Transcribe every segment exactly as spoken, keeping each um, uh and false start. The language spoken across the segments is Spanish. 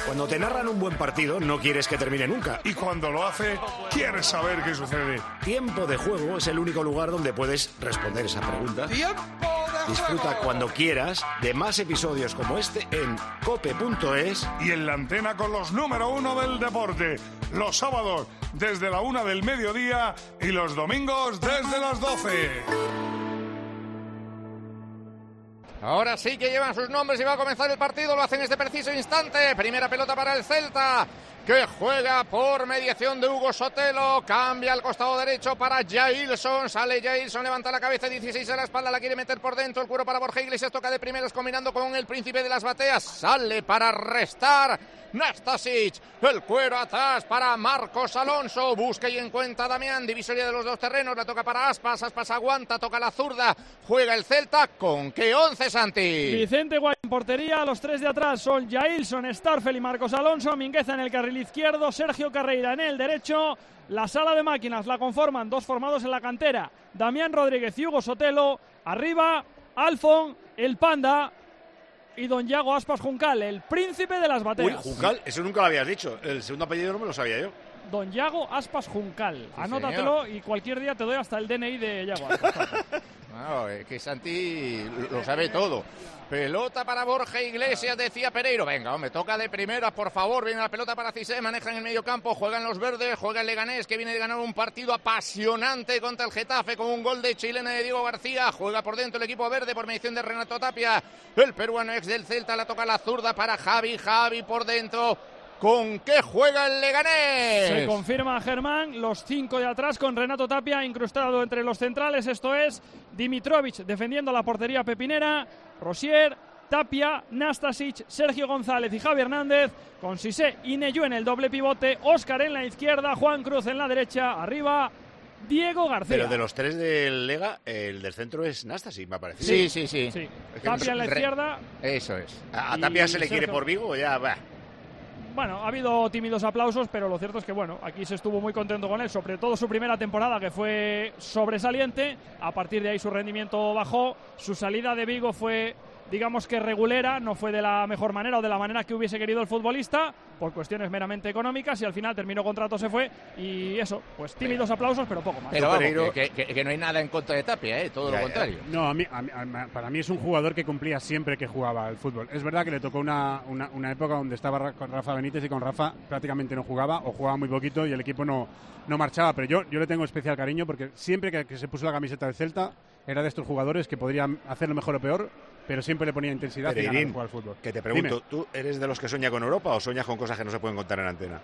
Cuando te narran un buen partido, no quieres que termine nunca. Y cuando lo hace, quieres saber qué sucede. Tiempo de Juego es el único lugar donde puedes responder esa pregunta. ¡Tiempo de Disfruta juego! cuando quieras de más episodios como este en cope punto es. Y en la antena con los número uno del deporte. Los sábados desde la una del mediodía y los domingos desde las doce. Ahora sí que llevan sus nombres y va a comenzar el partido. Lo hacen en este preciso instante. Primera pelota para el Celta, que juega por mediación de Hugo Sotelo. Cambia al costado derecho para Jailson. Sale Jailson, levanta la cabeza, dieciséis a la espalda, la quiere meter por dentro. El cuero para Borja Iglesias, toca de primeras combinando con el príncipe de las bateas. Sale para restar Nastasic. El cuero atrás para Marcos Alonso. Busca y encuentra Damián. Divisoria de los dos terrenos. La toca para Aspas. Aspas aguanta, toca la zurda. Juega el Celta. ¿Con qué once, Santi? Vicente Guay en portería. Los tres de atrás son Jailson, Starfel y Marcos Alonso. Mingueza en el carril izquierdo. Sergio Carreira en el derecho. La sala de máquinas la conforman dos formados en la cantera: Damián Rodríguez y Hugo Sotelo. Arriba, Alfon, el Panda y don Yago Aspas Juncal, el príncipe de las bateas. Uy, Juncal, eso nunca lo habías dicho. El segundo apellido no me lo sabía yo. Don Yago Aspas Juncal. Sí, Anótatelo, señor. y cualquier día te doy hasta el D N I de Yago Aspas. Claro, es que Santi lo sabe todo. Pelota para Borja Iglesias, decía Pereiro. Venga, hombre, toca de primeras, por favor. Viene la pelota para Cissé, maneja en el medio campo, juegan los verdes, juega el Leganés, que viene de ganar un partido apasionante contra el Getafe con un gol de chilena de Diego García. Juega por dentro el equipo verde por mediación de Renato Tapia. El peruano ex del Celta, la toca la zurda para Javi, Javi por dentro. ¿Con qué juega el Leganés? Se confirma, Germán, los cinco de atrás con Renato Tapia incrustado entre los centrales. Esto es Dimitrovic defendiendo la portería pepinera, Rosier, Tapia, Nastasic, Sergio González y Javi Hernández, con Cissé y Neyú en el doble pivote, Óscar en la izquierda, Juan Cruz en la derecha, arriba Diego García. Pero de los tres del Lega, el del centro es Nastasic, me ha parecido. Sí, sí, sí. Sí. Es que Tapia en la re- izquierda. Eso es. A, a Y Tapia se le quiere Sergio- por Vigo, ya va. Bueno, ha habido tímidos aplausos, pero lo cierto es que, bueno, aquí se estuvo muy contento con él, sobre todo su primera temporada, que fue sobresaliente. A partir de ahí su rendimiento bajó, su salida de Vigo fue, digamos que regulera, no fue de la mejor manera o de la manera que hubiese querido el futbolista, por cuestiones meramente económicas, y al final terminó contrato, se fue, y eso, pues tímidos aplausos, pero poco más. Pero vamos, Pereiro- que, que- que no hay nada en contra de Tapia, ¿eh? Todo Ya, lo ya. contrario. No, a mí, a mí- a mí- para mí es un jugador que cumplía siempre que jugaba al fútbol. Es verdad que le tocó una, una, una época donde estaba Ra- con Rafa Benítez y con Rafa prácticamente no jugaba o jugaba muy poquito y el equipo no, no marchaba. Pero yo, yo le tengo especial cariño porque siempre que, que se puso la camiseta del Celta era de estos jugadores que podrían hacerlo mejor o peor, pero siempre le ponía intensidad y ganas de Pereirín, jugar al fútbol. que te pregunto, Dime. ¿tú eres de los que sueña con Europa o sueñas con cosas que no se pueden contar en antena?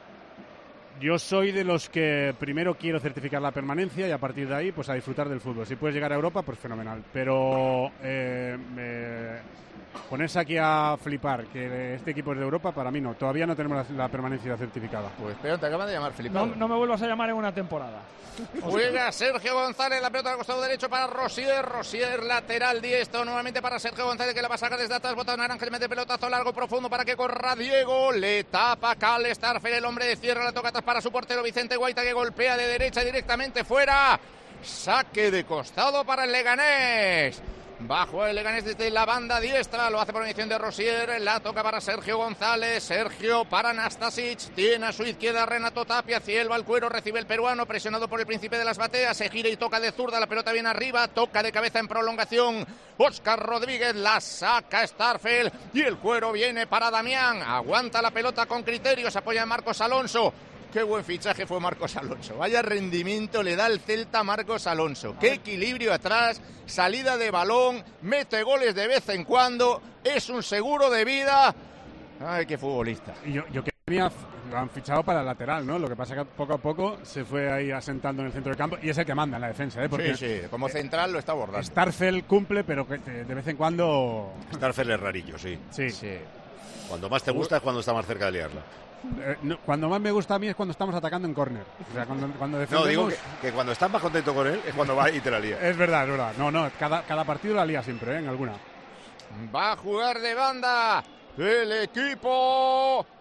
Yo soy de los que primero quiero certificar la permanencia y a partir de ahí pues a disfrutar del fútbol. Si puedes llegar a Europa, pues fenomenal. Pero eh, eh, ponerse aquí a flipar que este equipo es de Europa, para mí no. Todavía no tenemos la, la permanencia certificada. Pues pero te acaban de llamar flipado. No, no me vuelvas a llamar en una temporada. Juega Sergio González, la pelota al costado derecho para Rosier, Rosier lateral diestro, nuevamente para Sergio González, que la va a sacar desde atrás, bota naranja, le mete pelotazo largo, profundo para que corra Diego, le tapa Cal Starfel, el hombre de cierre, la toca atrás para su portero Vicente Guaita, que golpea de derecha directamente fuera, saque de costado para el Leganés. Bajo el Leganés desde la banda diestra, lo hace por mediación de Rosier, la toca para Sergio González, Sergio para Nastasic, tiene a su izquierda Renato Tapia, Cielva al cuero, recibe el peruano, presionado por el príncipe de las bateas, se gira y toca de zurda, la pelota viene arriba, toca de cabeza en prolongación, Óscar Rodríguez la saca Starfel y el cuero viene para Damián, aguanta la pelota con criterio, se apoya en Marcos Alonso. Qué buen fichaje fue Marcos Alonso. Vaya rendimiento le da el Celta a Marcos Alonso. Qué equilibrio atrás, salida de balón, mete goles de vez en cuando, es un seguro de vida. Ay, qué futbolista. Y yo, yo quería, lo han fichado para el lateral, ¿no? Lo que pasa que poco a poco se fue ahí asentando en el centro del campo y es el que manda en la defensa, ¿eh? Porque Sí, sí, como central lo está abordando. Starfel cumple, pero que de de vez en cuando... Starfel es rarillo, sí. Sí. Sí. Cuando más te gusta es cuando está más cerca de liarla. Eh, no, cuando más me gusta a mí es cuando estamos atacando en córner. O sea, cuando, cuando No, defendemos... digo que, que cuando estás más contento con él es cuando va y te la lía. Es verdad, es verdad. No, no, cada, cada partido la lía siempre, ¿eh? En alguna. Va a jugar de banda el equipo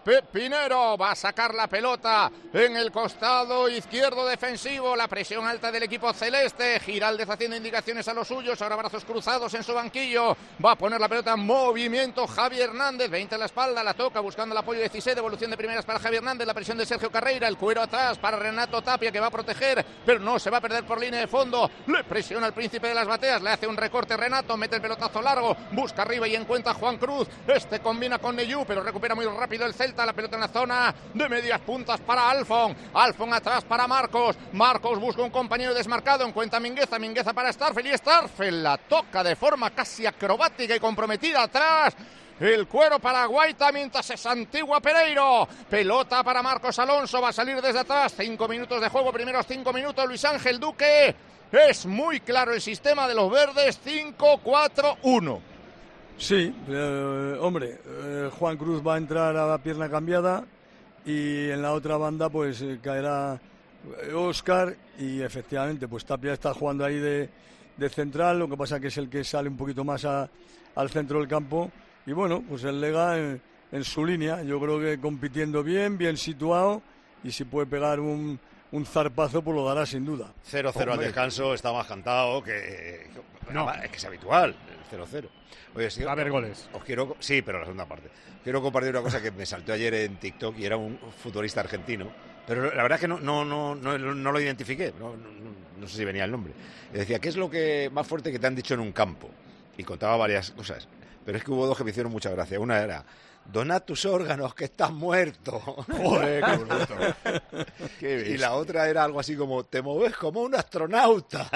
Pepinero. Va a sacar la pelota en el costado izquierdo defensivo. La presión alta del equipo celeste. Giraldez haciendo indicaciones a los suyos. Ahora brazos cruzados en su banquillo. Va a poner la pelota en movimiento Javi Hernández. veinte a la espalda. La toca buscando el apoyo dieciséis. Devolución de primeras para Javi Hernández. La presión de Sergio Carreira. El cuero atrás para Renato Tapia, que va a proteger, pero no se va a perder por línea de fondo. Le presiona al príncipe de las bateas. Le hace un recorte Renato. Mete el pelotazo largo. Busca arriba y encuentra a Juan Cruz. Este combina con Neyú, pero recupera muy rápido el Celta. La pelota en la zona de medias puntas para Alfon. Alfon atrás para Marcos. Marcos busca un compañero desmarcado. Encuentra a Mingueza. Mingueza para Starfel. Y Starfel la toca de forma casi acrobática y comprometida atrás. El cuero para Guaita mientras se santigua Pereiro. Pelota para Marcos Alonso. Va a salir desde atrás. Cinco minutos de juego. Primeros cinco minutos. Luis Ángel Duque. Es muy claro el sistema de los verdes. cinco cuatro uno. Sí, eh, hombre, eh, Juan Cruz va a entrar a la pierna cambiada y en la otra banda pues eh, caerá Óscar y efectivamente pues Tapia está jugando ahí de, de central, lo que pasa que es el que sale un poquito más a, al centro del campo y bueno, pues el Lega en, en su línea, yo creo que compitiendo bien, bien situado y si puede pegar un, un zarpazo pues lo dará sin duda. cero cero al descanso, está más cantado que... No. Es que es habitual, el cero cero. Oye, sí, va a haber goles. Os quiero, sí, pero la segunda parte. Quiero compartir una cosa que me saltó ayer en TikTok y era un futbolista argentino, pero la verdad es que no, no, no, no, no lo identifiqué, no, no, no sé si venía el nombre. Y decía, ¿qué es lo que más fuerte que te han dicho en un campo? Y contaba varias cosas, pero es que hubo dos que me hicieron mucha gracia. Una era, dona tus órganos que estás muerto. Joder, qué bruto. Qué y la otra era algo así como, te moves como un astronauta.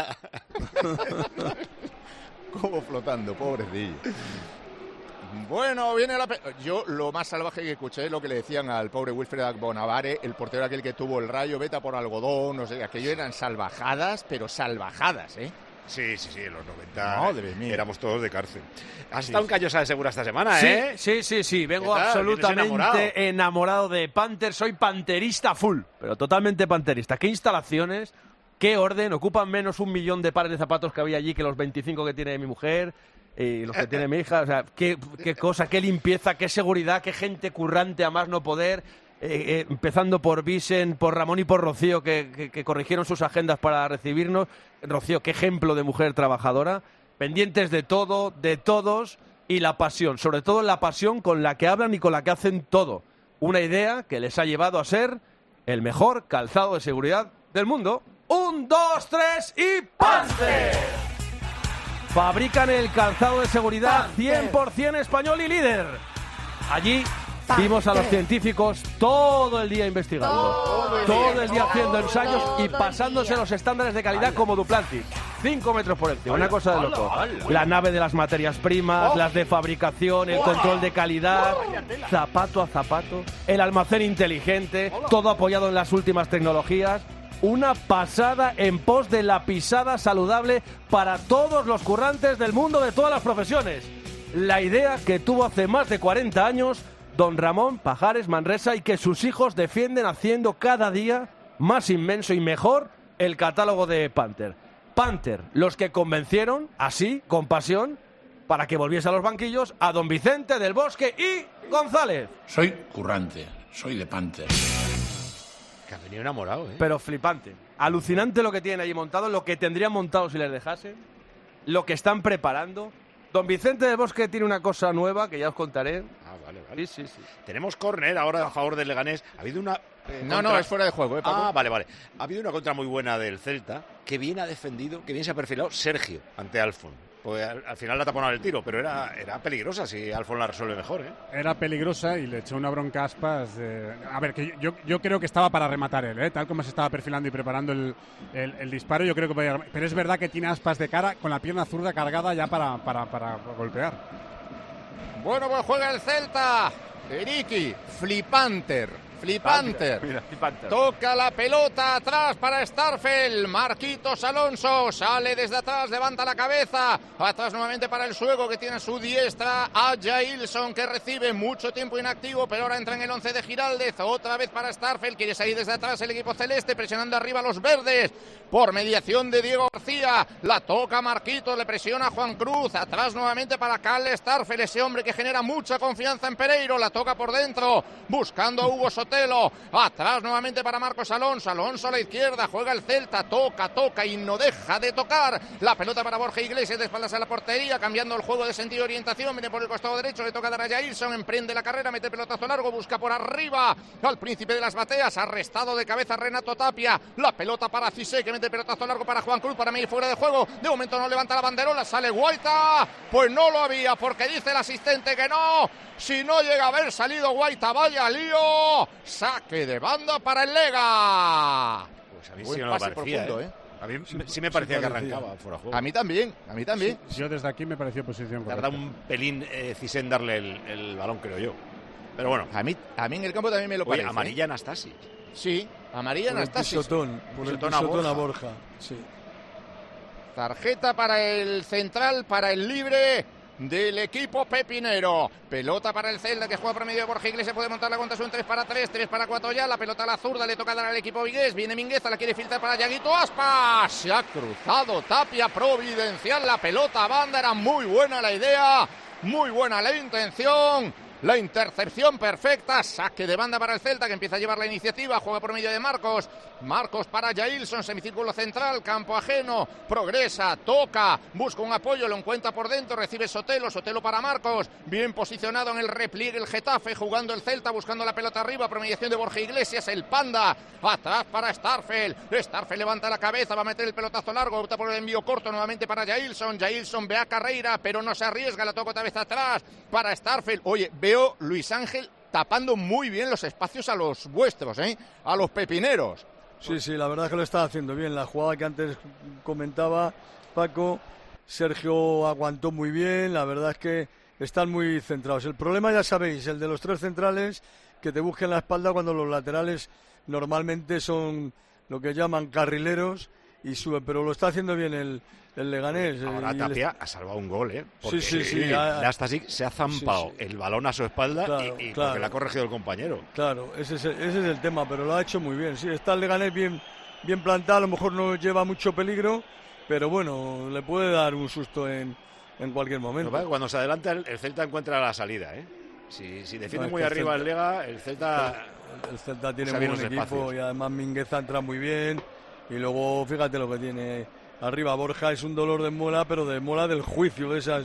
Como flotando, pobrecillo. Bueno, viene la... Pe- Yo lo más salvaje que escuché es lo que le decían al pobre Wilfred Bonavare, el portero aquel que tuvo el Rayo, vete a por algodón, no sé, aquello eran salvajadas, pero salvajadas, ¿eh? Sí, sí, sí, en los noventa Madre mía. éramos todos de cárcel. Has Sí, estado en sí. Callosa de Segura esta semana, Sí, ¿eh? sí, sí, sí. Vengo ¿Qué tal? absolutamente ¿Vienes enamorado? enamorado de Panther. Soy panterista full, pero totalmente panterista. ¿Qué instalaciones? ¿Qué orden? Ocupan menos un millón de pares de zapatos que había allí que los veinticinco que tiene mi mujer y los que tiene mi hija. O sea, qué, qué cosa, qué limpieza, qué seguridad, qué gente currante a más no poder. Eh, eh, empezando por Vicen, por Ramón y por Rocío, que, que, que corrigieron sus agendas para recibirnos. Rocío, qué ejemplo de mujer trabajadora. Pendientes de todo, de todos, y la pasión. Sobre todo la pasión con la que hablan y con la que hacen todo. Una idea que les ha llevado a ser el mejor calzado de seguridad del mundo. Un, dos, tres y ¡Panther! Fabrican el calzado de seguridad cien por ciento español y líder. Allí vimos a los científicos todo el día investigando, todo el día haciendo ensayos y pasándose los estándares de calidad como Duplantis. cinco metros por encima, una cosa de loco. La nave de las materias primas, las de fabricación, el control de calidad, zapato a zapato, el almacén inteligente, todo apoyado en las últimas tecnologías. Una pasada en pos de la pisada saludable para todos los currantes del mundo de todas las profesiones. La idea que tuvo hace más de cuarenta años don Ramón Pajares Manresa y que sus hijos defienden haciendo cada día más inmenso y mejor el catálogo de Panther. Panther, los que convencieron, así, con pasión, para que volviese a los banquillos a don Vicente del Bosque y González. Soy currante, soy de Panther. Que has venido enamorado, ¿eh? Pero flipante. Alucinante lo que tienen allí montado, lo que tendrían montado si les dejasen, lo que están preparando. Don Vicente del Bosque tiene una cosa nueva que ya os contaré. Ah, vale, vale. Sí, sí, sí. Tenemos córner ahora a favor del Leganés. Ha habido una... eh, No, contra- no, es fuera de juego, ¿eh, Paco? Ah, vale, vale. Ha habido una contra muy buena del Celta, que bien ha defendido, que bien se ha perfilado Sergio ante Alfon. Pues al, al final la ha taponado el tiro, pero era, era peligrosa si Alfon la resuelve mejor, ¿eh? Era peligrosa y le echó una bronca a Aspas. eh, a ver, que yo, yo creo que estaba para rematar él, ¿eh? Tal como se estaba perfilando y preparando el, el, el disparo, yo creo que podía. Pero es verdad que tiene Aspas de cara con la pierna zurda cargada ya para, para, para golpear. Bueno, pues juega el Celta. Eriki, flipanter, Flipanter. Mira, mira, Flipanter. Toca la pelota atrás para Starfel. Marquitos Alonso sale desde atrás, levanta la cabeza. Atrás nuevamente para el sueco que tiene a su diestra a Jailson, que recibe mucho tiempo inactivo, pero ahora entra en el once de Giraldez. Otra vez para Starfel. Quiere salir desde atrás el equipo celeste, presionando arriba a los verdes. Por mediación de Diego García. La toca Marquitos, le presiona a Juan Cruz. Atrás nuevamente para Cal Starfel, ese hombre que genera mucha confianza en Pereiro. La toca por dentro, buscando a Hugo Sotelo. Atrás nuevamente para Marcos Alonso. Alonso a la izquierda, juega el Celta. Toca, toca y no deja de tocar. La pelota para Borja Iglesias, de espaldas a la portería, cambiando el juego de sentido y orientación. Viene por el costado derecho, le toca dar a Jailson. Emprende la carrera, mete pelotazo largo, busca por arriba al príncipe de las bateas. Arrestado de cabeza Renato Tapia. La pelota para Cissé, que mete pelotazo largo para Juan Cruz, para medir fuera de juego. De momento no levanta la banderola, sale Guaita. Pues no lo había, porque dice el asistente que no. Si no llega a haber salido Guaita, vaya lío. Saque de banda para el Lega. Pues a mí Buen sí me lo pase parecía, profundo, ¿eh? ¿eh? A mí Sí, sí me sí parecía que parecía. arrancaba fuera de juego. A mí también, a mí también. Yo desde aquí me pareció posición Tarda correcta. un pelín eh, Cissé en darle el, el balón, creo yo. Pero bueno, A mí, a mí en el campo también me lo oye, parece. amarilla Anastasi. Sí, amarilla Por el Anastasis. pisotón, por el Pisotón a pisotón a Borja. Borja. Sí. Tarjeta para el central, para el libre del equipo pepinero. Pelota para el Celta, que juega por medio de Borja Iglesias. Puede montar la cuenta, son tres para tres, tres para cuatro ya. La pelota a la zurda, le toca dar al equipo vigués. Viene Mingueza, la quiere filtrar para Yaguito Aspas. Se ha cruzado Tapia, providencial la pelota a banda. Era muy buena la idea, muy buena la intención. La intercepción perfecta, saque de banda para el Celta, que empieza a llevar la iniciativa, juega por medio de Marcos. Marcos para Jailson, semicírculo central, campo ajeno, progresa, toca, busca un apoyo, lo encuentra por dentro, recibe Sotelo, Sotelo para Marcos, bien posicionado en el repliegue el Getafe, jugando el Celta, buscando la pelota arriba, por mediación de Borja Iglesias, el Panda, atrás para Starfel, Starfel levanta la cabeza, va a meter el pelotazo largo, opta por el envío corto nuevamente para Jailson, Jailson ve a Carreira, pero no se arriesga, la toca otra vez atrás, para Starfel, oye, veo Luis Ángel tapando muy bien los espacios a los vuestros, ¿eh? A los pepineros. Sí, sí, la verdad es que lo está haciendo bien. La jugada que antes comentaba Paco, Sergio aguantó muy bien. La verdad es que están muy centrados. El problema, ya sabéis, el de los tres centrales, que te busquen la espalda cuando los laterales normalmente son lo que llaman carrileros y suben. Pero lo está haciendo bien el, el Leganés. Ahora eh, y Tapia el- ha salvado un gol, ¿eh? Sí, sí, sí, ha- Nastasic se ha zampado Sí, sí. el balón a su espalda Claro, y, y claro. porque le ha corregido el compañero. Claro, ese es, el, ese es el tema, pero lo ha hecho muy bien. Sí, está el Leganés bien, bien plantado, a lo mejor no lleva mucho peligro, pero bueno, le puede dar un susto en, en cualquier Lo que momento. pasa es que cuando se adelanta el, el Celta encuentra la salida, ¿eh? Si, si defiende No, es muy que el arriba Celta- el Lega, el Celta... El, el Celta tiene usa muy bien buen los equipo espacios. y además Mingueza entra muy bien. Y luego, fíjate lo que tiene arriba. Borja es un dolor de muela, pero de muela del juicio de esas.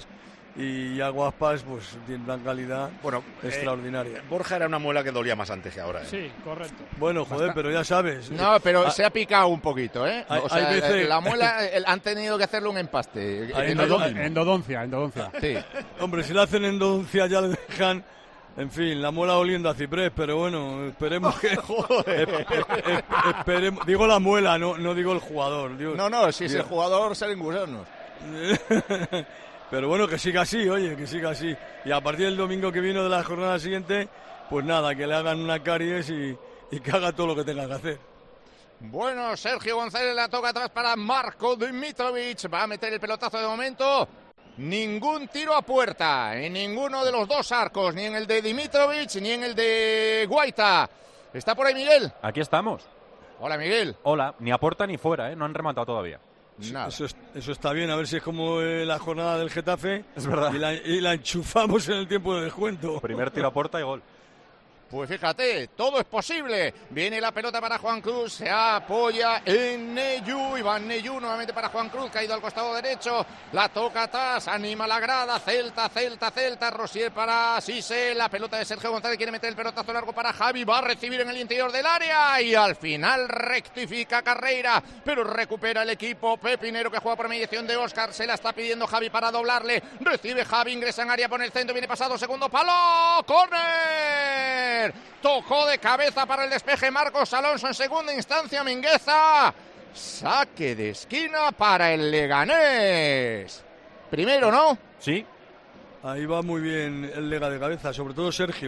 Y Aguaspas, pues tiene una calidad Bueno, extraordinaria. eh, Borja era una muela que dolía más antes que ahora, ¿eh? Sí, correcto. Bueno, joder, pero ya sabes. No, pero Ah, se ha picado un poquito, ¿eh? Hay- O sea, hay veces- la muela eh, han tenido que hacerle un empaste. Hay- Eh, no es lo mismo. Endodoncia, endodoncia. Sí. Hombre, si le hacen endodoncia ya le dejan, en fin, la muela oliendo a ciprés, pero bueno, esperemos que... Espe- espe- esperemos, digo la muela, no, no digo el jugador. digo- No, no, si es el Digo- jugador salen gusanos. Pero bueno, que siga así, oye, que siga así. Y a partir del domingo que viene de la jornada siguiente, pues nada, que le hagan una caries y, y que haga todo lo que tenga que hacer. Bueno, Sergio González la toca atrás para Marco Dimitrovic. Va a meter el pelotazo de momento. Ningún tiro a puerta en ninguno de los dos arcos, ni en el de Dimitrovic ni en el de Guaita. ¿Está por ahí Miguel? Aquí estamos. Hola Miguel. Hola, ni a puerta ni fuera, ¿eh? No han rematado todavía. Nada. Eso, es- eso está bien, a ver si es como eh, la jornada del Getafe. Es verdad. Y la, y la enchufamos en el tiempo de descuento. Primer tiro a puerta y gol. Pues fíjate, todo es posible. Viene la pelota para Juan Cruz, se apoya en Neyu. Iván Neyu nuevamente para Juan Cruz, caído al costado derecho. La toca atrás, anima la grada. Celta, Celta, Celta. Rosier para Cissé. La pelota de Sergio González, quiere meter el pelotazo largo para Javi. Va a recibir en el interior del área y al final rectifica Carreira. Pero recupera el equipo pepinero que juega por mediación de Óscar. Se la está pidiendo Javi para doblarle. Recibe Javi, ingresa en área, pone el centro, viene pasado, segundo palo. ¡Córner! Tocó de cabeza para el despeje Marcos Alonso en segunda instancia. Mingueza. Saque de esquina para el Leganés. Primero, ¿no? Sí, Ahí va muy bien el Lega de cabeza, sobre todo Sergio.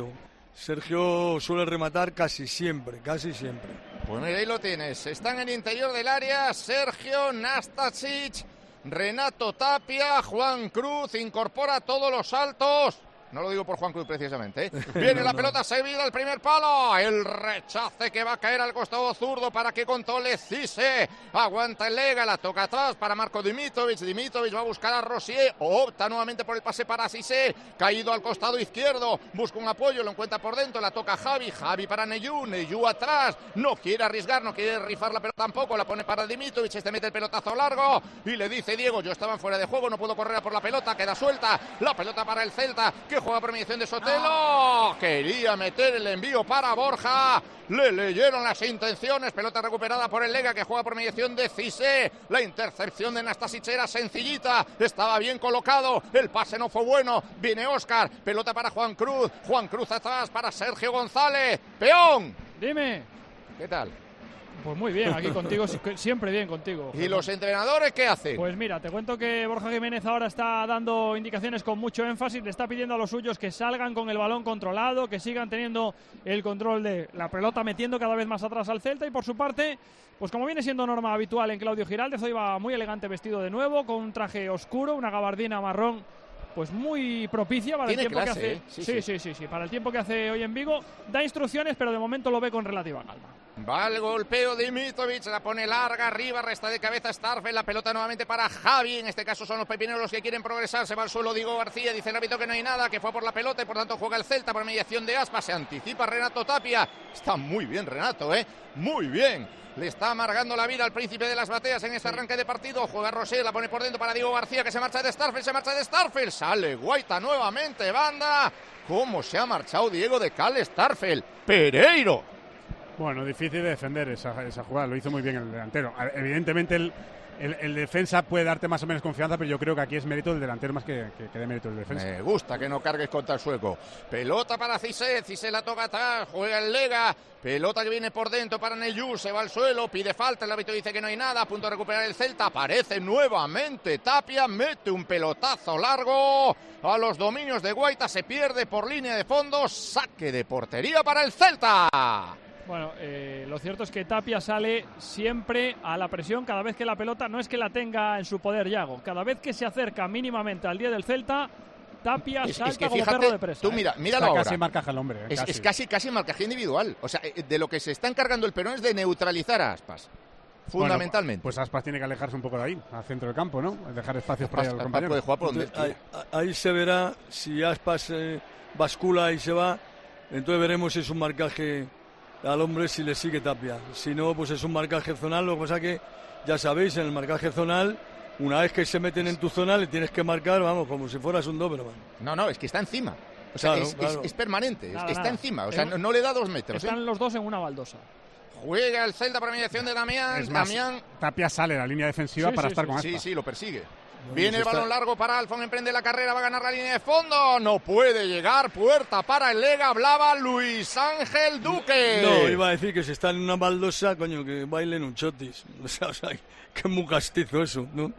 Sergio suele rematar casi siempre, casi siempre. Pues mira, ahí lo tienes. Está en el interior del área Sergio, Nastasic, Renato Tapia, Juan Cruz, incorpora todos los saltos. No lo digo por Juan Cruz precisamente, ¿eh? Viene no, la no. pelota servida al primer palo. El rechace que va a caer al costado zurdo para que controle Cisse. Aguanta el Lega, la toca atrás para Marco Dimitrovic. Dimitrovic va a buscar a Rosier. Opta nuevamente por el pase para Cisse. Caído al costado izquierdo. Busca un apoyo, lo encuentra por dentro. La toca Javi. Javi para Neyú. Neyú atrás. No quiere arriesgar, no quiere rifar la pelota tampoco. La pone para Dimitrovic. Este mete el pelotazo largo. Y le dice Diego, yo estaba fuera de juego, no puedo correr por la pelota. Queda suelta. La pelota para el Celta, que juega por mediación de Sotelo. Quería meter el envío para Borja. Le leyeron las intenciones. Pelota recuperada por el Lega, que juega por mediación de Cisse. La intercepción de Nastasic era sencillita. Estaba bien colocado. El pase no fue bueno. Viene Óscar. Pelota para Juan Cruz. Juan Cruz atrás para Sergio González. Peón. Dime. ¿Qué tal? Pues muy bien, aquí contigo, siempre bien contigo. ¿Y los entrenadores qué hacen? Pues mira, te cuento que Borja Jiménez ahora está dando indicaciones con mucho énfasis, le está pidiendo a los suyos que salgan con el balón controlado, que sigan teniendo el control de la pelota, metiendo cada vez más atrás al Celta, y por su parte, pues como viene siendo norma habitual en Claudio Giraldez, hoy va muy elegante vestido de nuevo, con un traje oscuro, una gabardina marrón, pues muy propicia para el tiempo clase, que hace. ¿eh? Sí, sí, sí. sí, sí, sí, para el tiempo que hace hoy en Vigo, da instrucciones, pero de momento lo ve con relativa calma. Va el golpeo de Dimitrovic, la pone larga, arriba, resta de cabeza Starfel, la pelota nuevamente para Javi, en este caso son los pepineros los que quieren progresar, se va al suelo Diego García, dice el árbitro que no hay nada, que fue por la pelota y por tanto juega el Celta por mediación de Aspas, se anticipa Renato Tapia, está muy bien Renato, eh, muy bien. Le está amargando la vida al príncipe de las bateas en este arranque de partido. Juega Rosier, la pone por dentro para Diego García, que se marcha de Starfel, se marcha de Starfel. Sale Guaita nuevamente, banda. ¿Cómo se ha marchado Diego de Cal Starfel? Pereiro. Bueno, difícil de defender esa, esa jugada, lo hizo muy bien el delantero. Evidentemente el, el, el defensa puede darte más o menos confianza, pero yo creo que aquí es mérito del delantero más que, que, que de mérito del defensa. Me gusta que no cargues contra el sueco. Pelota para Cisse, Cisse la toca atrás, juega el Lega. Pelota que viene por dentro para Neyú, se va al suelo, pide falta, el árbitro dice que no hay nada, a punto de recuperar el Celta, aparece nuevamente Tapia, mete un pelotazo largo a los dominios de Guaita, se pierde por línea de fondo, saque de portería para el Celta. Bueno, eh, lo cierto es que Tapia sale siempre a la presión cada vez que la pelota, no es que la tenga en su poder Yago, cada vez que se acerca mínimamente al día del Celta, Tapia es, salta es que como fíjate, perro de presa. Tú mira, ¿eh? míralo ahora. Casi marcaje al hombre. Eh, es, casi. es casi, casi marcaje individual. O sea, de lo que se está encargando el Perón es de neutralizar a Aspas. Fundamentalmente. Bueno, pues Aspas tiene que alejarse un poco de ahí, al centro del campo, ¿no? Dejar espacios para ir al compañero. Puede jugar por donde entonces, ahí, ahí se verá si Aspas eh, bascula y se va. Entonces veremos si es un marcaje al hombre, si le sigue Tapia. Si no, pues es un marcaje zonal. Lo que pasa que, ya sabéis, en el marcaje zonal, una vez que se meten en tu zona, le tienes que marcar, vamos, como si fueras un Doberman. No, no, es que está encima. O sea, claro, es, claro. es, es permanente, nada, está nada. encima. O sea, no, no le da dos metros. Están ¿eh? los dos en una baldosa. Juega el Celta por mediación de Damián. Es más, Damián. Tapia sale a la línea defensiva Sí, para sí, estar sí, con Aspas. Sí, sí, lo persigue. Bueno, Viene el está... balón largo para Alfon, emprende la carrera, va a ganar la línea de fondo. No puede llegar, puerta para el Lega. Hablaba Luis Ángel Duque. No, iba a decir que si están en una baldosa, coño, que bailen un chotis. O sea, o sea que muy castizo eso, ¿no?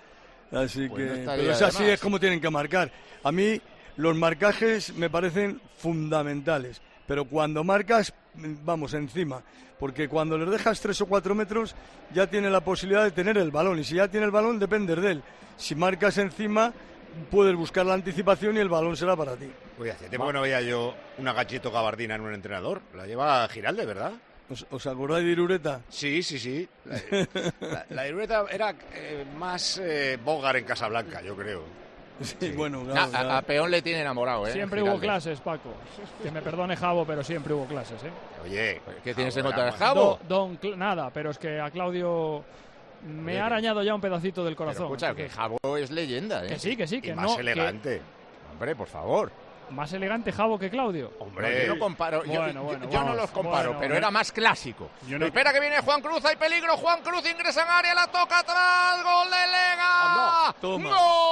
Así Pues que, no estaría pero es de así, más. es como tienen que marcar. A mí los marcajes me parecen fundamentales, pero cuando marcas, vamos, encima, porque cuando les dejas tres o cuatro metros ya tiene la posibilidad de tener el balón, y si ya tiene el balón dependes de él. Si marcas encima puedes buscar la anticipación y el balón será para ti. Uy, hace tiempo que no veía yo una gachito gabardina en un entrenador. La lleva Giraldez, ¿verdad? ¿Os, os acordáis de Irureta? Sí, sí, sí. La, la, la Irureta era eh, más eh, Bogar en Casablanca, yo creo. Sí, Sí. bueno, Nah, claro, claro. a, a Peón le tiene enamorado, ¿eh? Siempre Giraldez. hubo clases, Paco. Que me perdone Javo, pero siempre hubo clases, ¿eh? Oye, ¿Qué tienes en ahora, contra de más- Javo? Do- don Cl- nada, pero es que a Claudio me ha arañado ya un pedacito del Pero corazón. escucha, así que que, Javo es leyenda, ¿eh? que sí, que sí, y que más no. que elegante. Hombre, por favor. más elegante Javo que Claudio. No, Hombre, yo no comparo, yo, Bueno, yo- bueno, yo no vamos. los comparo, Bueno, pero bueno. era más clásico. Yo no- Espera que viene Juan Cruz, hay peligro, Juan Cruz ingresa en área, la toca atrás, gol de Lega. Toma.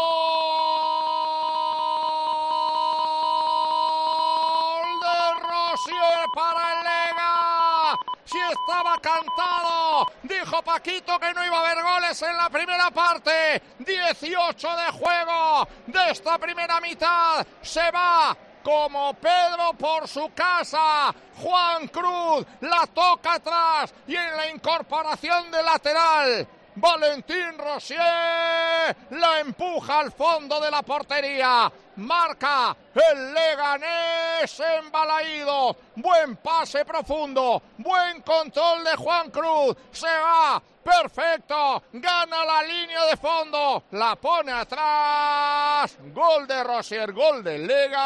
Gol de Rosier para el Lega. Si estaba cantado, dijo Paquito que no iba a haber goles en la primera parte. dieciocho de juego de esta primera mitad. Se va como Pedro por su casa. Juan Cruz la toca atrás y en la incorporación de lateral Valentín Rosier la empuja al fondo de la portería. Marca el Leganés embalaído. Buen pase profundo. Buen control de Juan Cruz. Se va. Perfecto. Gana la línea de fondo. La pone atrás. Gol de Rosier. Gol de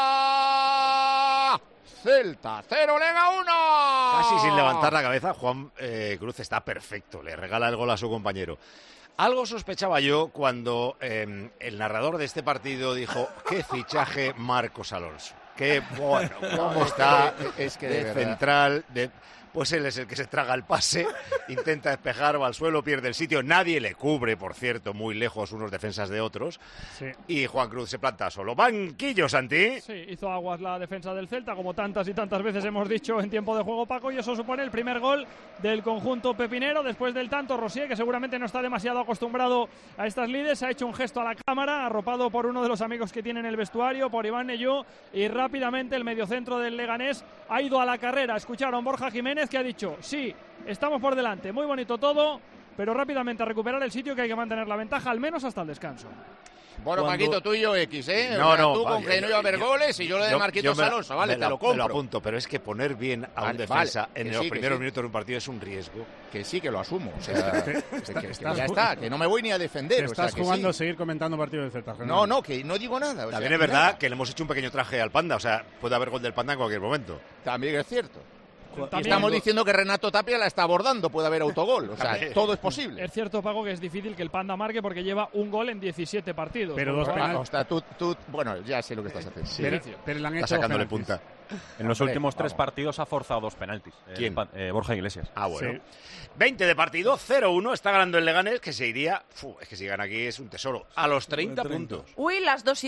Lega. Celta cero, Lega uno. Casi sin levantar la cabeza, Juan eh, Cruz está perfecto. Le regala el gol a su compañero. Algo sospechaba yo cuando eh, el narrador de este partido dijo: qué fichaje Marcos Alonso. Qué bueno, cómo está es que de, de central. De, pues él es el que se traga el pase, intenta despejar, va al suelo, pierde el sitio. Nadie le cubre, por cierto, muy lejos unos defensas de otros. Sí. Y Juan Cruz se planta solo. Banquillo, Santi. Sí, hizo aguas la defensa del Celta, como tantas y tantas veces hemos dicho en tiempo de juego, Paco, y eso supone el primer gol del conjunto pepinero. Después del tanto, Rosier, que seguramente no está demasiado acostumbrado a estas lides, ha hecho un gesto a la cámara, arropado por uno de los amigos que tiene en el vestuario, por Iván Neyú, y rápidamente el mediocentro del Leganés ha ido a la carrera. Escucharon Borja Jiménez, que ha dicho: sí, estamos por delante, muy bonito todo, pero rápidamente a recuperar el sitio, que hay que mantener la ventaja al menos hasta el descanso. Bueno, Cuando... Paquito, tú y yo X, ¿eh? No, o sea, no, tú vale, con que no yo- iba a haber yo- goles y yo lo de Yo- Marquitos yo me- Alonso, vale, me te la- lo compro. Me lo apunto, pero es que poner bien a un Vale, defensa vale, en que los sí, que primeros sí. minutos de un partido es un riesgo. Que sí, que lo asumo. O sea, que, que- que estás ya ju- está, que no me voy ni a defender. Te o sea, estás que jugando a sí. seguir comentando partidos del Celta. No, no, que no digo nada. o También sea, es verdad nada. que le hemos hecho un pequeño traje al Panda, o sea, puede haber gol del Panda en cualquier momento. También es cierto. Y También- estamos diciendo que Renato Tapia la está abordando, puede haber autogol. O sea, También. todo es posible. Es cierto, Paco, que es difícil que el Panda marque porque lleva un gol en diecisiete partidos. Pero Con dos lo cual, penal- O sea, tú, tú, bueno, ya sé lo que estás haciendo. Pero, inicio. pero le han Está hecho sacándole penaltis. punta. En los Hombre, últimos tres vamos. partidos ha forzado dos penaltis. Eh, ¿Quién? Pa- eh, Borja Iglesias. Ah, bueno. Sí. veinte de partido, cero uno, está ganando el Leganés, que se iría, fu, es que si gana aquí es un tesoro, a los treinta treinta. puntos. Uy, las dos y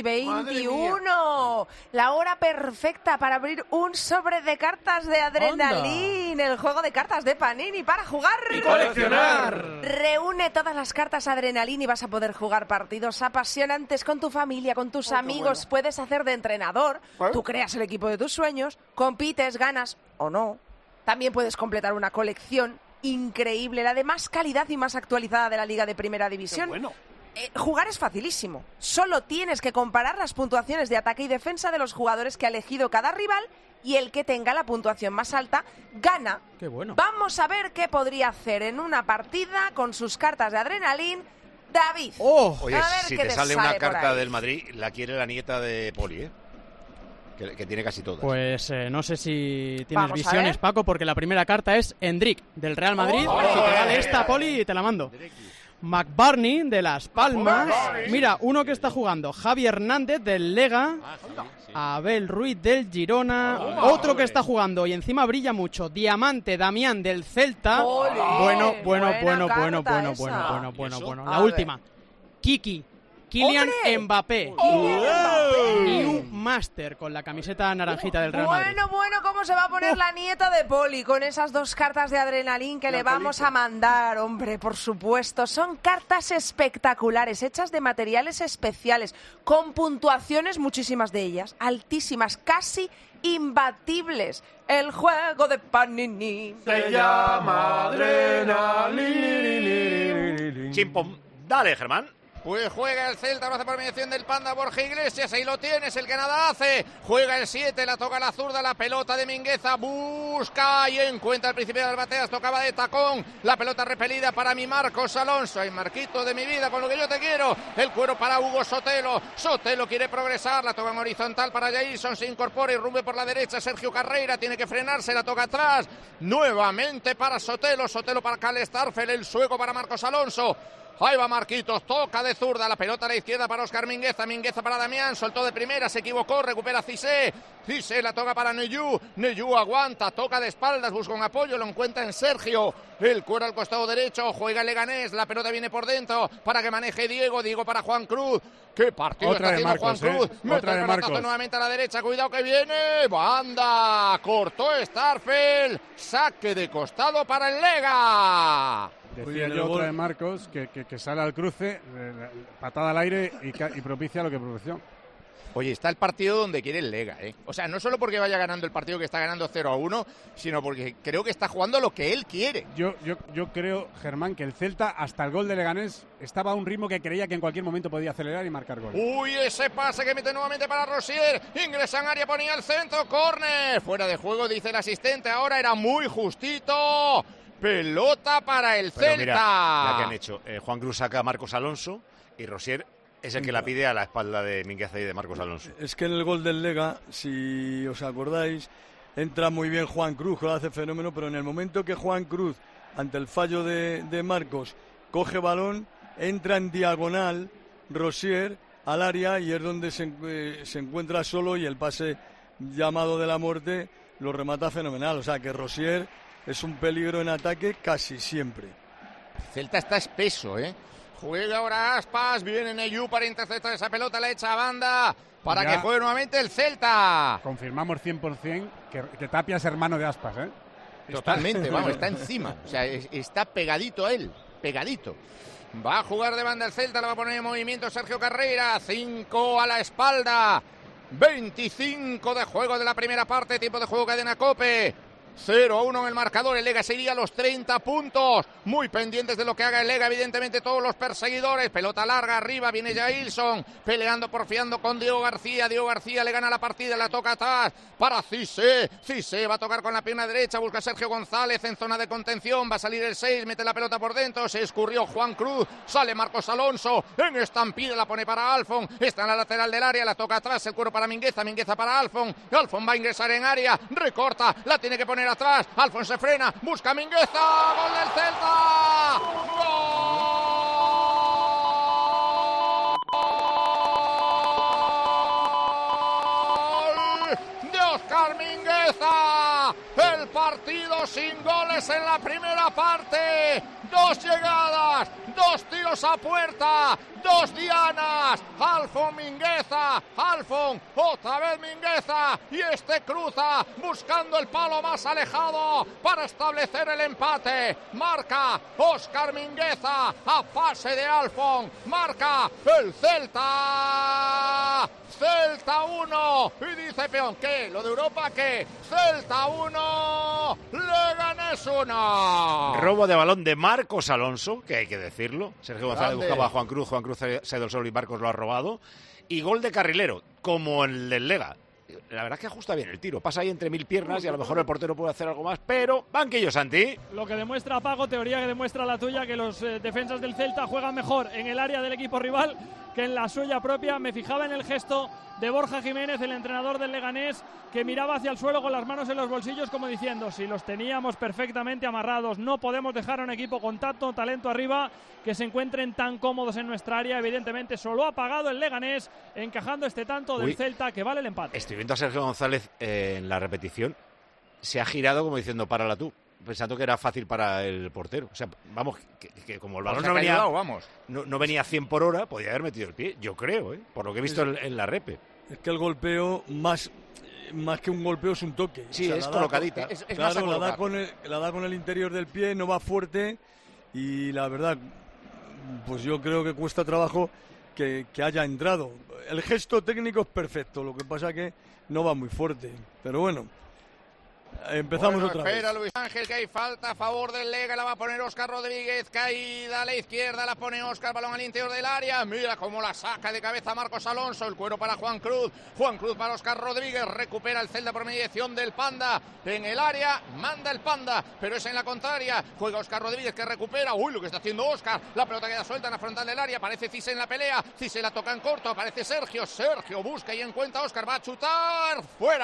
veintiuno. La hora perfecta para abrir un sobre de cartas de Adrenalin. El juego de cartas de Panini para jugar Y coleccionar. Reúne todas las cartas Adrenalin y vas a poder jugar partidos apasionantes con tu familia, con tus amigos. Puedes hacer de entrenador. Tú creas el equipo de tus sueños, compites, ganas o no. También puedes completar una colección increíble, la de más calidad y más actualizada de la Liga de Primera División. Eh, jugar es facilísimo. Solo tienes que comparar las puntuaciones de ataque y defensa de los jugadores que ha elegido cada rival y el que tenga la puntuación más alta gana. Qué bueno. Vamos a ver qué podría hacer en una partida con sus cartas de Adrenalin David. ¡Oh! Oye, A ver si qué te te sale sale una por carta ahí. del Madrid, la quiere la nieta de Poli, ¿eh? Que, que tiene casi todas. Pues eh, no sé si tienes Vamos a visiones, ver. Paco, porque la primera carta es Endrick, del Real Madrid. ¡Oh! Si te vale esta, Poli, te la mando. McBurney, de Las Palmas. Mira, uno que está jugando. Javi Hernández, del Lega. Abel Ruiz, del Girona. Otro que está jugando y encima brilla mucho. Diamante Damián, del Celta. ¡Ole! Bueno, bueno, Buena bueno, carta bueno, bueno, esa. bueno, bueno, ¿Y bueno, eso? bueno. A La ver. última. Kiki. Kylian ¡Hombre! Mbappé. ¡Oh! Y un máster con la camiseta naranjita del Real Madrid. Bueno, bueno, ¿cómo se va a poner la nieta de Poli con esas dos cartas de Adrenalin que le vamos a mandar? Hombre, por supuesto, son cartas espectaculares, hechas de materiales especiales, con puntuaciones, muchísimas de ellas, altísimas, casi imbatibles. El juego de Panini Se llama Adrenalin. Chimpom. Dale, Germán. Pues juega el Celta, lo hace por mediación del Panda Borja Iglesias, ahí lo tienes, el que nada hace. Juega el siete, la toca la zurda, la pelota de Mingueza, busca y encuentra al principio de las bateas, tocaba de tacón, la pelota repelida para mi Marcos Alonso, y Marquito de mi vida, con lo que yo te quiero, el cuero para Hugo Sotelo, Sotelo quiere progresar, la toca en horizontal para Jailson, se incorpora y rumbe por la derecha, Sergio Carreira tiene que frenarse, la toca atrás, nuevamente para Sotelo, Sotelo para Cal Starfel, el sueco para Marcos Alonso. Ahí va Marquitos, toca de zurda, la pelota a la izquierda para Óscar Mingueza, Mingueza para Damián, soltó de primera, se equivocó, recupera Cissé, Cissé la toca para Neyú, Neyú aguanta, toca de espaldas, busca un apoyo, lo encuentra en Sergio, el cuero al costado derecho, juega el Leganés, la pelota viene por dentro, para que maneje Diego, Diego para Juan Cruz, qué partido Otra está de haciendo Marcos, Juan Cruz, ¿eh? mete Otra el de pelotazo Marcos. nuevamente a la derecha, cuidado que viene, banda, cortó Starfel, saque de costado para el Lega. Decía bien el yo gol. otra de Marcos que, que, que sale al cruce, eh, patada al aire y, ca- y propicia lo que propició. Oye, está el partido donde quiere el Lega, ¿eh? O sea, no solo porque vaya ganando el partido que está ganando cero a uno, sino porque creo que está jugando lo que él quiere. Yo, yo, yo creo, Germán, que el Celta, hasta el gol de Leganés, estaba a un ritmo que creía que en cualquier momento podía acelerar y marcar gol. Uy, ese pase que mete nuevamente para Rosier. Ingresa en área, ponía el centro, córner. Fuera de juego, dice el asistente. Ahora era muy justito. Pelota para el Pero Celta. Mira, la que han hecho. Eh, Juan Cruz saca a Marcos Alonso y Rosier es el que la pide a la espalda de Mingueza y de Marcos Alonso. Es que en el gol del Lega, si os acordáis, entra muy bien Juan Cruz, que lo hace fenómeno, pero en el momento que Juan Cruz, ante el fallo de, de Marcos, coge balón, entra en diagonal Rosier al área y es donde se, eh, se encuentra solo y el pase llamado de la muerte lo remata fenomenal. O sea que Rosier es un peligro en ataque casi siempre. Celta está espeso, ¿eh? Juega ahora Aspas, viene Neyú para interceptar esa pelota, la echa a banda para Ya que juegue nuevamente el Celta. Confirmamos cien por ciento que, que Tapia es hermano de Aspas, ¿eh? Totalmente, Está... vamos, está encima. O sea, es, está pegadito a él, pegadito. Va a jugar de banda el Celta, la va a poner en movimiento Sergio Carrera. cinco a la espalda. veinticinco de juego de la primera parte, tiempo de juego Cadena COPE. cero a uno en el marcador, el Lega se iría a los treinta puntos, muy pendientes de lo que haga el Lega, evidentemente todos los perseguidores, pelota larga arriba, viene Jailson, peleando, porfiando con Diego García, Diego García le gana la partida, la toca atrás para Cissé, Cissé va a tocar con la pierna derecha, busca a Sergio González en zona de contención, va a salir el seis, mete la pelota por dentro, se escurrió Juan Cruz, sale Marcos Alonso, en estampida la pone para Alfon, está en la lateral del área, la toca atrás, el cuero para Mingueza, Mingueza para Alfon, Alfon va a ingresar en área, recorta, la tiene que poner atrás, Alfon se frena, busca a Mingueza, gol del Celta, gol de Óscar Mingueza, el partido sin goles en la primera parte, dos llegadas, dos tiros a puerta, dos dianas, Alfon Mingueza, Alfon, otra vez Mingueza, y este cruza buscando el palo más alejado para establecer el empate, marca Óscar Mingueza a pase de Alfon, marca el Celta, Celta uno, y dice Peón, ¿qué? ¿Lo de Europa qué? Celta uno, Leganés uno. Robo de balón de Marcos Alonso, que hay que decirlo. Sergio González Grande. buscaba a Juan Cruz, Juan Cruz se ha ido el solo y Marcos lo ha robado. Y gol de carrilero, como el del Lega. La verdad es que ajusta bien el tiro, pasa ahí entre mil piernas y a lo mejor el portero puede hacer algo más, pero banquillo, Santi. Lo que demuestra Pago, teoría que demuestra la tuya, que los eh, defensas del Celta juegan mejor en el área del equipo rival que en la suya propia. Me fijaba en el gesto de Borja Jiménez, el entrenador del Leganés, que miraba hacia el suelo con las manos en los bolsillos como diciendo, si los teníamos perfectamente amarrados, no podemos dejar a un equipo con tanto talento arriba que se encuentren tan cómodos en nuestra área. Evidentemente solo ha pagado el Leganés encajando este tanto del Uy, Celta que vale el empate. Estoy viendo a Sergio González eh, en la repetición, se ha girado como diciendo, párala tú, pensando que era fácil para el portero. O sea, vamos, que, que como el balón no venía, ayudado, vamos. No, no venía a cien por hora, podía haber metido el pie, yo creo, ¿eh? Por lo que he visto en, en la repe. Es que el golpeo, más, más que un golpeo, es un toque. Sí, o sea, es la colocadita. Da, Es, es claro, más a la da, colocar. con el, la da con el interior del pie, no va fuerte y la verdad, pues yo creo que cuesta trabajo que, que haya entrado. El gesto técnico es perfecto, lo que pasa que no va muy fuerte, pero bueno. Empezamos Bueno, otra espera vez. Luis Ángel, que hay falta a favor del Lega, la va a poner Óscar Rodríguez, caída a la izquierda, la pone Óscar, balón al interior del área, mira cómo la saca de cabeza Marcos Alonso, el cuero para Juan Cruz, Juan Cruz para Óscar Rodríguez, recupera el Celta por mediación del Panda, en el área, manda el Panda, pero es en la contraria, juega Óscar Rodríguez que recupera, uy, lo que está haciendo Óscar, la pelota queda suelta en la frontal del área, aparece Cissé en la pelea, Cissé la toca en corto, aparece Sergio, Sergio busca y encuentra a Óscar, va a chutar,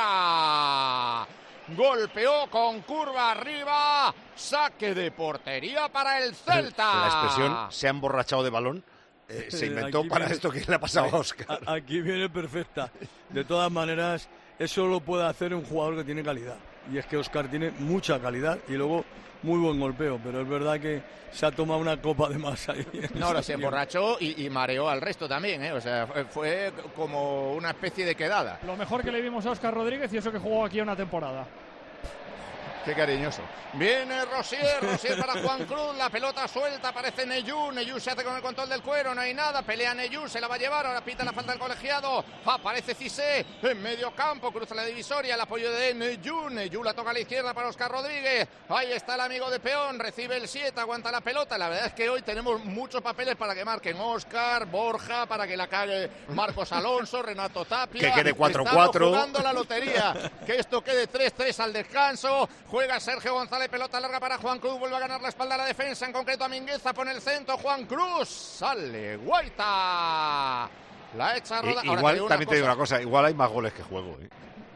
fuera. Golpeó con curva arriba, saque de portería para el Celta. La expresión se ha emborrachado de balón eh, se inventó Aquí para viene- esto que le ha pasado a Óscar. a- Aquí viene perfecta. De todas maneras, eso lo puede hacer un jugador que tiene calidad. Y es que Óscar tiene mucha calidad y luego muy buen golpeo. Pero es verdad que se ha tomado una copa de más ahí. No, ahora se emborrachó y, y mareó al resto también, ¿eh? O sea, fue, fue como una especie de quedada. Lo mejor que le vimos a Óscar Rodríguez y eso que jugó aquí una temporada. Qué cariñoso. Viene Rosier, Rosier para Juan Cruz, la pelota suelta, aparece Neyú, Neyú se hace con el control del cuero, no hay nada, pelea Neyú, se la va a llevar, ahora pita la falta del colegiado, aparece Cissé en medio campo, cruza la divisoria, el apoyo de Neyú, Neyú la toca a la izquierda para Óscar Rodríguez, ahí está el amigo de Peón, recibe el siete, aguanta la pelota, la verdad es que hoy tenemos muchos papeles para que marquen Óscar, Borja, para que la cague Marcos Alonso, Renato Tapia, que quede cuatro cuatro, estamos jugando la lotería, que esto quede tres tres al descanso. Juega Sergio González, pelota larga para Juan Cruz, vuelve a ganar la espalda a la defensa, en concreto a Mingueza, pone el centro, Juan Cruz, sale Guaita, la echa roda. I, igual, te también te digo una cosa, igual hay más goles que juego, ¿eh?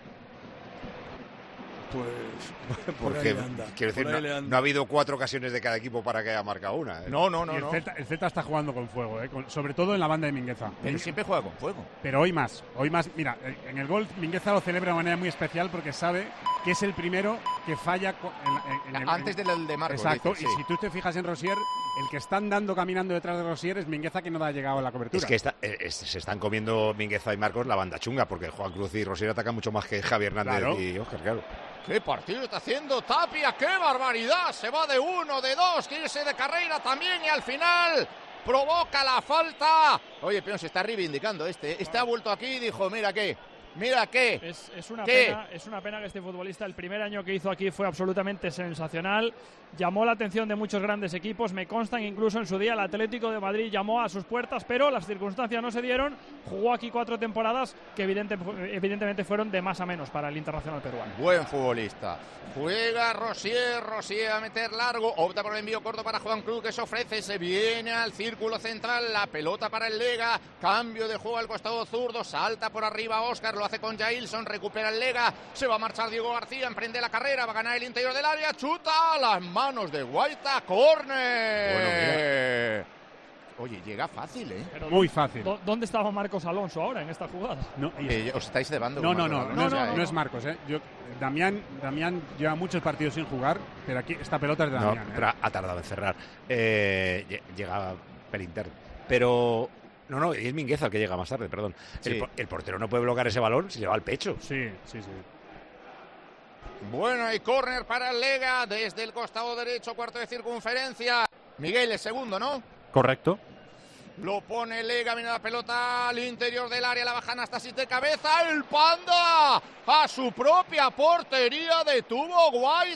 Pues porque quiero decir, no, no ha habido cuatro ocasiones de cada equipo para que haya marcado una, ¿eh? No, no, no. Y el, no. Celta, el Celta está jugando con fuego, ¿eh? Con, sobre todo en la banda de Mingueza. Pero siempre juega con fuego. Pero hoy más, hoy más. Mira, en el gol Mingueza lo celebra de manera muy especial porque sabe que es el primero que falla en, en, en el, antes del de Marcos. Exacto. Dice, y sí. si tú te fijas en Rosier, el que está andando caminando detrás de Rosier es Mingueza, que no ha llegado a la cobertura. Es que está, es, se están comiendo Mingueza y Marcos la banda chunga, porque Juan Cruz y Rosier atacan mucho más que Javier Hernández claro. y Óscar, claro. ¿Qué partido está haciendo Tapia? ¡Qué barbaridad! Se va de uno, de dos, quiere irse de carrera también y al final provoca la falta. Oye, Peón, se está reivindicando este. Este ha vuelto aquí y dijo, mira qué, mira qué. Es, es, una ¿Qué? pena, es una pena que este futbolista, el primer año que hizo aquí fue absolutamente sensacional. Llamó la atención de muchos grandes equipos. Me constan incluso en su día el Atlético de Madrid llamó a sus puertas, pero las circunstancias no se dieron. Jugó aquí cuatro temporadas que evidente, evidentemente fueron de más a menos para el internacional peruano. Buen futbolista. Juega Rosier, Rosier a meter largo, opta por el envío corto para Juan Cruz, que se ofrece, se viene al círculo central, la pelota para el Lega, cambio de juego al costado zurdo, salta por arriba Óscar, lo hace con Jailson, recupera el Lega, se va a marchar Diego García, emprende la carrera, va a ganar el interior del área, chuta a las manos de Guaita, córner. Bueno, oye, llega fácil, ¿eh? Pero muy fácil. ¿Dónde estaba Marcos Alonso ahora en esta jugada? No, eh, os estáis cebando. No, no, no, no, no, no, no, no es Marcos, ¿eh? Yo, Damián, Damián lleva muchos partidos sin jugar, pero aquí esta pelota es de no, Damián. pero ¿eh? ha tardado en cerrar. Eh, llega per interno. Pero no, no, es Mingueza el que llega más tarde, perdón. Sí. El, el portero no puede bloquear ese balón si le va al pecho. Sí, sí, sí. Bueno, y córner para el Lega desde el costado derecho, cuarto de circunferencia. Miguel es segundo, ¿no? Correcto. Lo pone Lega, viene la pelota al interior del área, la bajan hasta así de cabeza. ¡El Panda! A su propia portería detuvo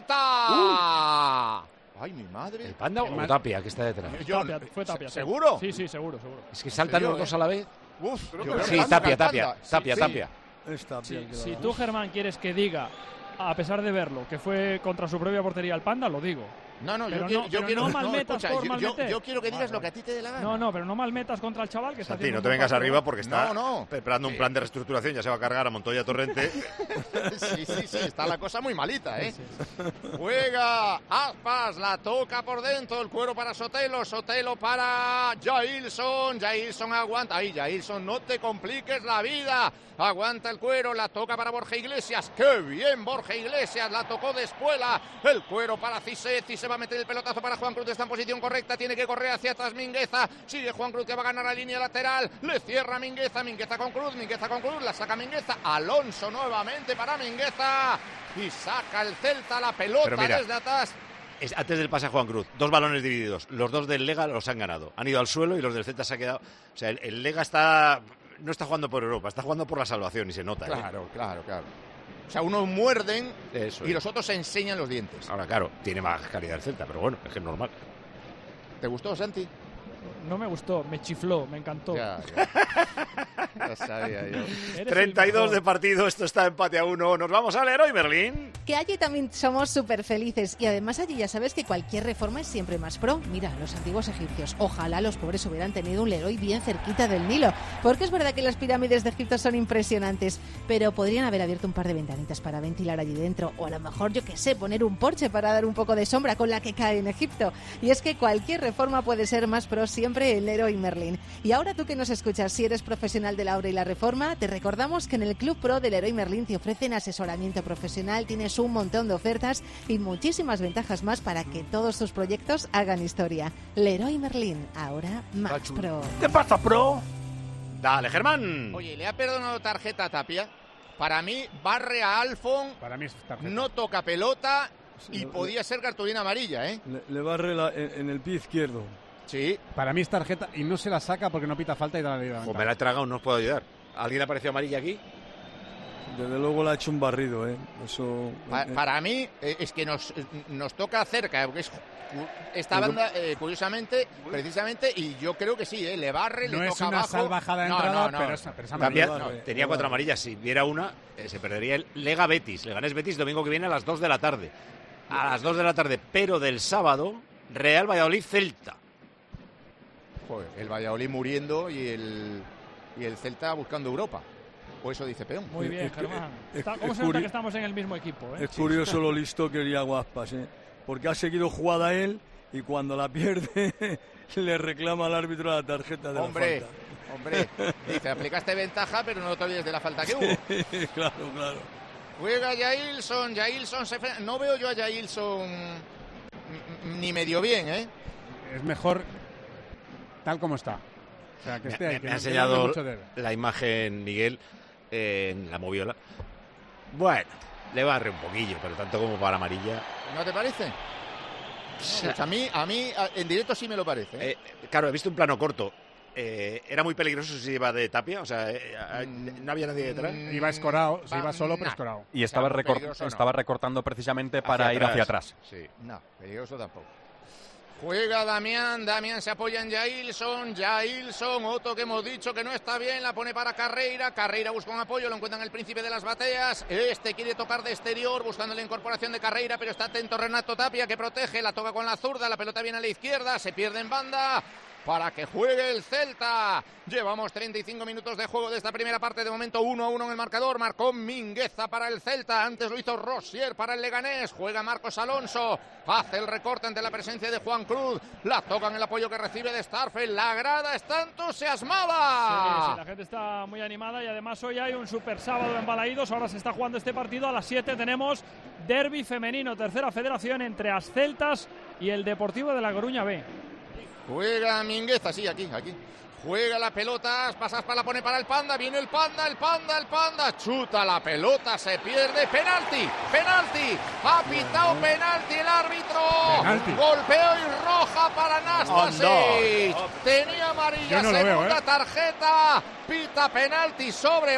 Guaita. Uh. ¡Ay, mi madre! ¿El Panda o Tapia, que está detrás? Yo, Tapia, fue Tapia. ¿Seguro? Sí, sí, seguro, seguro. Es que saltan los ¿eh? dos a la vez. Uf, yo sí, Tapia, Tapia, Tapia, sí, Tapia. Es Tapia. Sí, si tú, Germán, quieres que diga, a pesar de verlo, que fue contra su propia portería el Panda, lo digo. No, no, pero yo, no, yo pero quiero no malmetas escucha, por yo, malmeter. yo, yo quiero que digas vale, lo que a ti te dé la gana. No, no, pero no malmetas contra el chaval que está Santi, haciendo no te un vengas partido. arriba porque está no, no. preparando un plan de reestructuración, ya se va a cargar a Montoya Torrente. Sí, sí, sí, está la cosa muy malita, ¿eh? Sí, sí. Juega Aspas, la toca por dentro, el cuero para Sotelo, Sotelo para Jailson, Jailson aguanta, ahí Jailson, no te compliques la vida, aguanta el cuero, la toca para Borja Iglesias, qué bien Borja Iglesias, la tocó de espuela, el cuero para Cissé, Cissé va a meter el pelotazo para Juan Cruz, está en posición correcta, tiene que correr hacia atrás Mingueza, sigue Juan Cruz que va a ganar la línea lateral, le cierra Mingueza, Mingueza con Cruz, Mingueza con Cruz, la saca Mingueza, Alonso nuevamente para Mingueza y saca el Celta la pelota mira, desde atrás. Es antes del pase a Juan Cruz, dos balones divididos, los dos del Lega los han ganado, han ido al suelo y los del Celta se ha quedado, o sea, el, el Lega está no está jugando por Europa, está jugando por la salvación y se nota. Claro, ¿eh? claro, claro. O sea, unos muerden Eso y es. los otros se enseñan los dientes. Ahora, claro, tiene más calidad el Celta, pero bueno, es que es normal. ¿Te gustó, Santi? No me gustó, me chifló, me encantó. Ya, ya. Ya sabía yo. treinta y dos de partido, esto está empate a uno. Nos vamos al Leroy Merlín. Que allí también somos súper felices y además allí ya sabes que cualquier reforma es siempre más pro. Mira, los antiguos egipcios, ojalá los pobres hubieran tenido un Leroy bien cerquita del Nilo, porque es verdad que las pirámides de Egipto son impresionantes, pero podrían haber abierto un par de ventanitas para ventilar allí dentro, o a lo mejor, yo qué sé, poner un porche para dar un poco de sombra con la que cae en Egipto. Y es que cualquier reforma puede ser más pro siempre en Leroy Merlin. Y ahora tú que nos escuchas, si eres profesional de la obra y la reforma, te recordamos que en el Club Pro de Leroy Merlin te ofrecen asesoramiento profesional, tienes un montón de ofertas y muchísimas ventajas más para que todos tus proyectos hagan historia. Leroy Merlin, ahora Max Pro. ¿Qué pasa, Pro? Dale, Germán. Oye, ¿le ha perdonado tarjeta a Tapia? Para mí, barre a Alfon, Para mí es tarjeta. no toca pelota. y podía ser cartulina amarilla, ¿eh? Le, le barre la, en, en el pie izquierdo. Sí. Para mí es tarjeta y no se la saca porque no pita falta y da la vida. Pues me la he tragado, no os puedo ayudar. ¿Alguien le ha parecido amarilla aquí? Desde luego le ha hecho un barrido, ¿eh? Eso. Pa eh, para mí eh, es que nos, nos toca cerca, porque es esta banda, eh, curiosamente, precisamente, y yo creo que sí, ¿eh? Le barre, no le es toca una abajo. salvajada de no, entrada, no, no. pero es, pero es Cambia, amarilla. no, tenía cuatro amarillas. Si viera una, eh, se perdería el Lega Betis. Leganés Betis domingo que viene a las dos de la tarde. A las dos de la tarde, pero del sábado, Real Valladolid Celta. Joder, el Valladolid muriendo y el, y el Celta buscando Europa. O eso dice Peón. Muy bien, Es que- Germán. es- Está- es ¿Cómo se nota curi- que estamos en el mismo equipo? ¿eh? Es curioso lo listo que iría Guaspas, ¿eh? Porque ha seguido jugada él y cuando la pierde le reclama al árbitro la tarjeta de Hombre, la falta. hombre, dice, aplicaste ventaja, pero no te olvides de la falta que hubo. Claro, claro. Juega Jailson, Jailson se fre- no veo yo a Jailson ni medio bien, ¿eh? Es mejor tal como está. O sea, que Me, esté ahí, me- que me ha no- que no enseñado hable mucho de él. la imagen, Miguel, eh, en la moviola. Bueno, le barre un poquillo, pero tanto como para amarilla. ¿No te parece? No, pues a mí, a mí, a- en directo sí me lo parece. ¿eh? Eh, claro, he visto un plano corto. Eh, era muy peligroso si iba de Tapia, o sea, eh, eh, no había nadie detrás. Iba escorado, se iba solo, pero nah. escorado. Y estaba, Claro, recor- peligroso no. estaba recortando precisamente para Hacia ir atrás. hacia atrás. Sí. No, peligroso tampoco. Juega Damián, Damián se apoya en Jailson, Jailson, otro que hemos dicho que no está bien, la pone para Carreira, Carreira busca un apoyo, lo encuentra en el príncipe de las bateas, este quiere tocar de exterior buscando la incorporación de Carreira, pero está atento Renato Tapia que protege, la toca con la zurda, la pelota viene a la izquierda, se pierde en banda para que juegue el Celta. Llevamos treinta y cinco minutos de juego de esta primera parte, de momento uno a uno en el marcador, marcó Mingueza para el Celta, antes lo hizo Rosier para el Leganés, juega Marcos Alonso, hace el recorte ante la presencia de Juan Cruz, la tocan el apoyo que recibe de Starfel, la grada está Sí, entusiasmada. sí, la gente está muy animada y además hoy hay un super sábado en Balaídos. Ahora se está jugando este partido. A las siete tenemos derbi femenino, tercera federación entre As Celtas y el Deportivo de La Coruña B. Juega Mingueza, sí, aquí, aquí. Juega la pelota, pasas para la pone para el Panda, viene el Panda, el Panda, el Panda, chuta la pelota, se pierde, penalti, penalti, ha pitado penalti el árbitro, Penalti. golpeo y roja para Nastasic, tenía amarilla, Yo no lo segunda veo, ¿eh? tarjeta, pita penalti sobre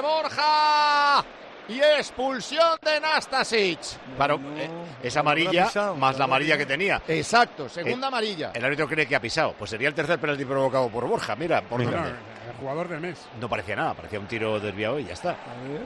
Borja y expulsión de Nastasic. Claro, No, eh, es no amarilla ha pisado, más la no ha amarilla que pisado. tenía. Exacto, segunda Eh, amarilla. El árbitro cree que ha pisado. Pues sería el tercer penalti provocado por Borja. Mira, por No, dónde. el jugador del mes. No parecía nada, parecía un tiro desviado y ya está. A ver.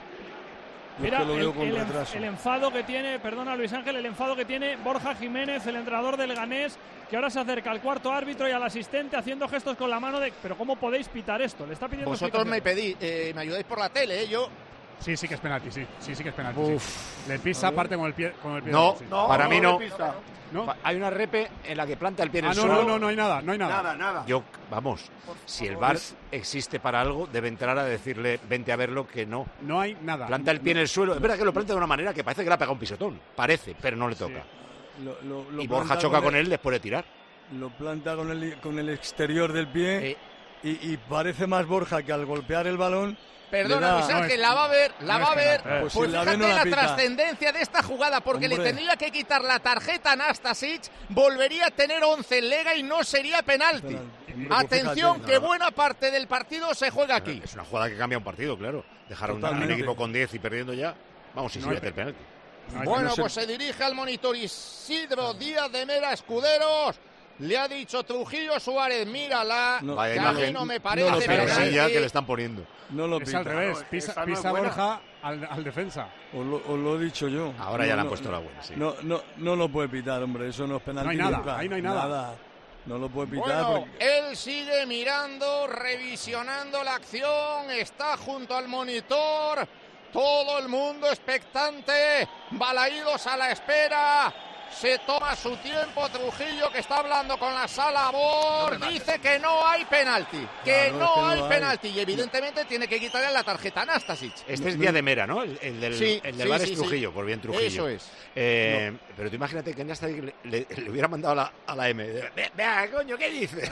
Yo Mira es que lo el, veo con el- retraso. el enfado que tiene, perdona Luis Ángel, el enfado que tiene Borja Jiménez, el entrenador del Leganés, que ahora se acerca al cuarto árbitro y al asistente haciendo gestos con la mano de, pero ¿cómo podéis pitar esto? Le está pidiendo Vosotros me explicaciones. pedís, eh, me ayudáis por la tele, ¿eh? Yo Sí, sí que es penalti, sí. Sí, sí que es penalti. Uf. sí. Le pisa aparte con el pie. Con el pie No, sí. no, para mí no. ¿No? Hay una repe en la que planta el pie en Ah, el no, suelo. no, no, no hay nada, no hay nada. nada. Yo, vamos, si el V A R existe para algo, debe entrar a decirle, vente a verlo, que no. No hay nada. Planta el pie en el suelo. Es verdad que lo planta de una manera que parece que le ha pegado un pisotón. Parece, pero no le toca. Lo- lo- lo Y Borja planta choca con con él después de tirar. Lo planta con el, con el exterior del pie Eh, y, y parece más Borja que al golpear el balón. Perdona, le da- Luis Ángel, no es- la va a ver, la no va a es ver. penalti. Pues Pues si la fíjate ve, no la la pita. trascendencia de esta jugada, porque le Hombre. tendría que quitar la tarjeta a Nastasic, volvería a tener once en Lega y no sería penalti. Penalti. Hombre, pues Atención, fíjate. que buena parte del partido se juega aquí. Es una jugada que cambia un partido, claro. Dejar a un, a un Totalmente. equipo con diez y perdiendo ya. Vamos, si No se hay mete el pe- penalti. No hay- Bueno, no sé- pues se dirige al monitor Isidro Díaz de Mera Escuderos. Le ha dicho Trujillo Suárez, mírala, No, Vaya que a mí imagen. no me No parece lo Pero penalti. sí ya que le están poniendo. No lo Es pita. al revés. Pisa, esa no es pisa buena. Borja al, al defensa. Os lo, os lo he dicho yo. Ahora No, ya le han no, puesto no, la buena, sí. No, no, no lo puede pitar, hombre. Eso no es penalti. No hay nada, nunca. ahí no hay nada. No lo puede pitar. Bueno, porque- él sigue mirando, revisionando la acción, está junto al monitor, todo el mundo expectante, Balaídos a la espera, se toma su tiempo Trujillo que está hablando con la sala Bor, dice que no hay penalti, que Claro, no es que no hay hay. penalti y evidentemente tiene que quitarle la tarjeta a Nastasic. Este es Día de Mera, ¿no? El, el del, Sí, el del sí, bar sí, es sí. Trujillo, por bien Trujillo. Eso es. Eh, Pero tú imagínate que hasta le, le, le hubiera mandado a la, a la M. Ve- Vea, coño, ¿qué dices?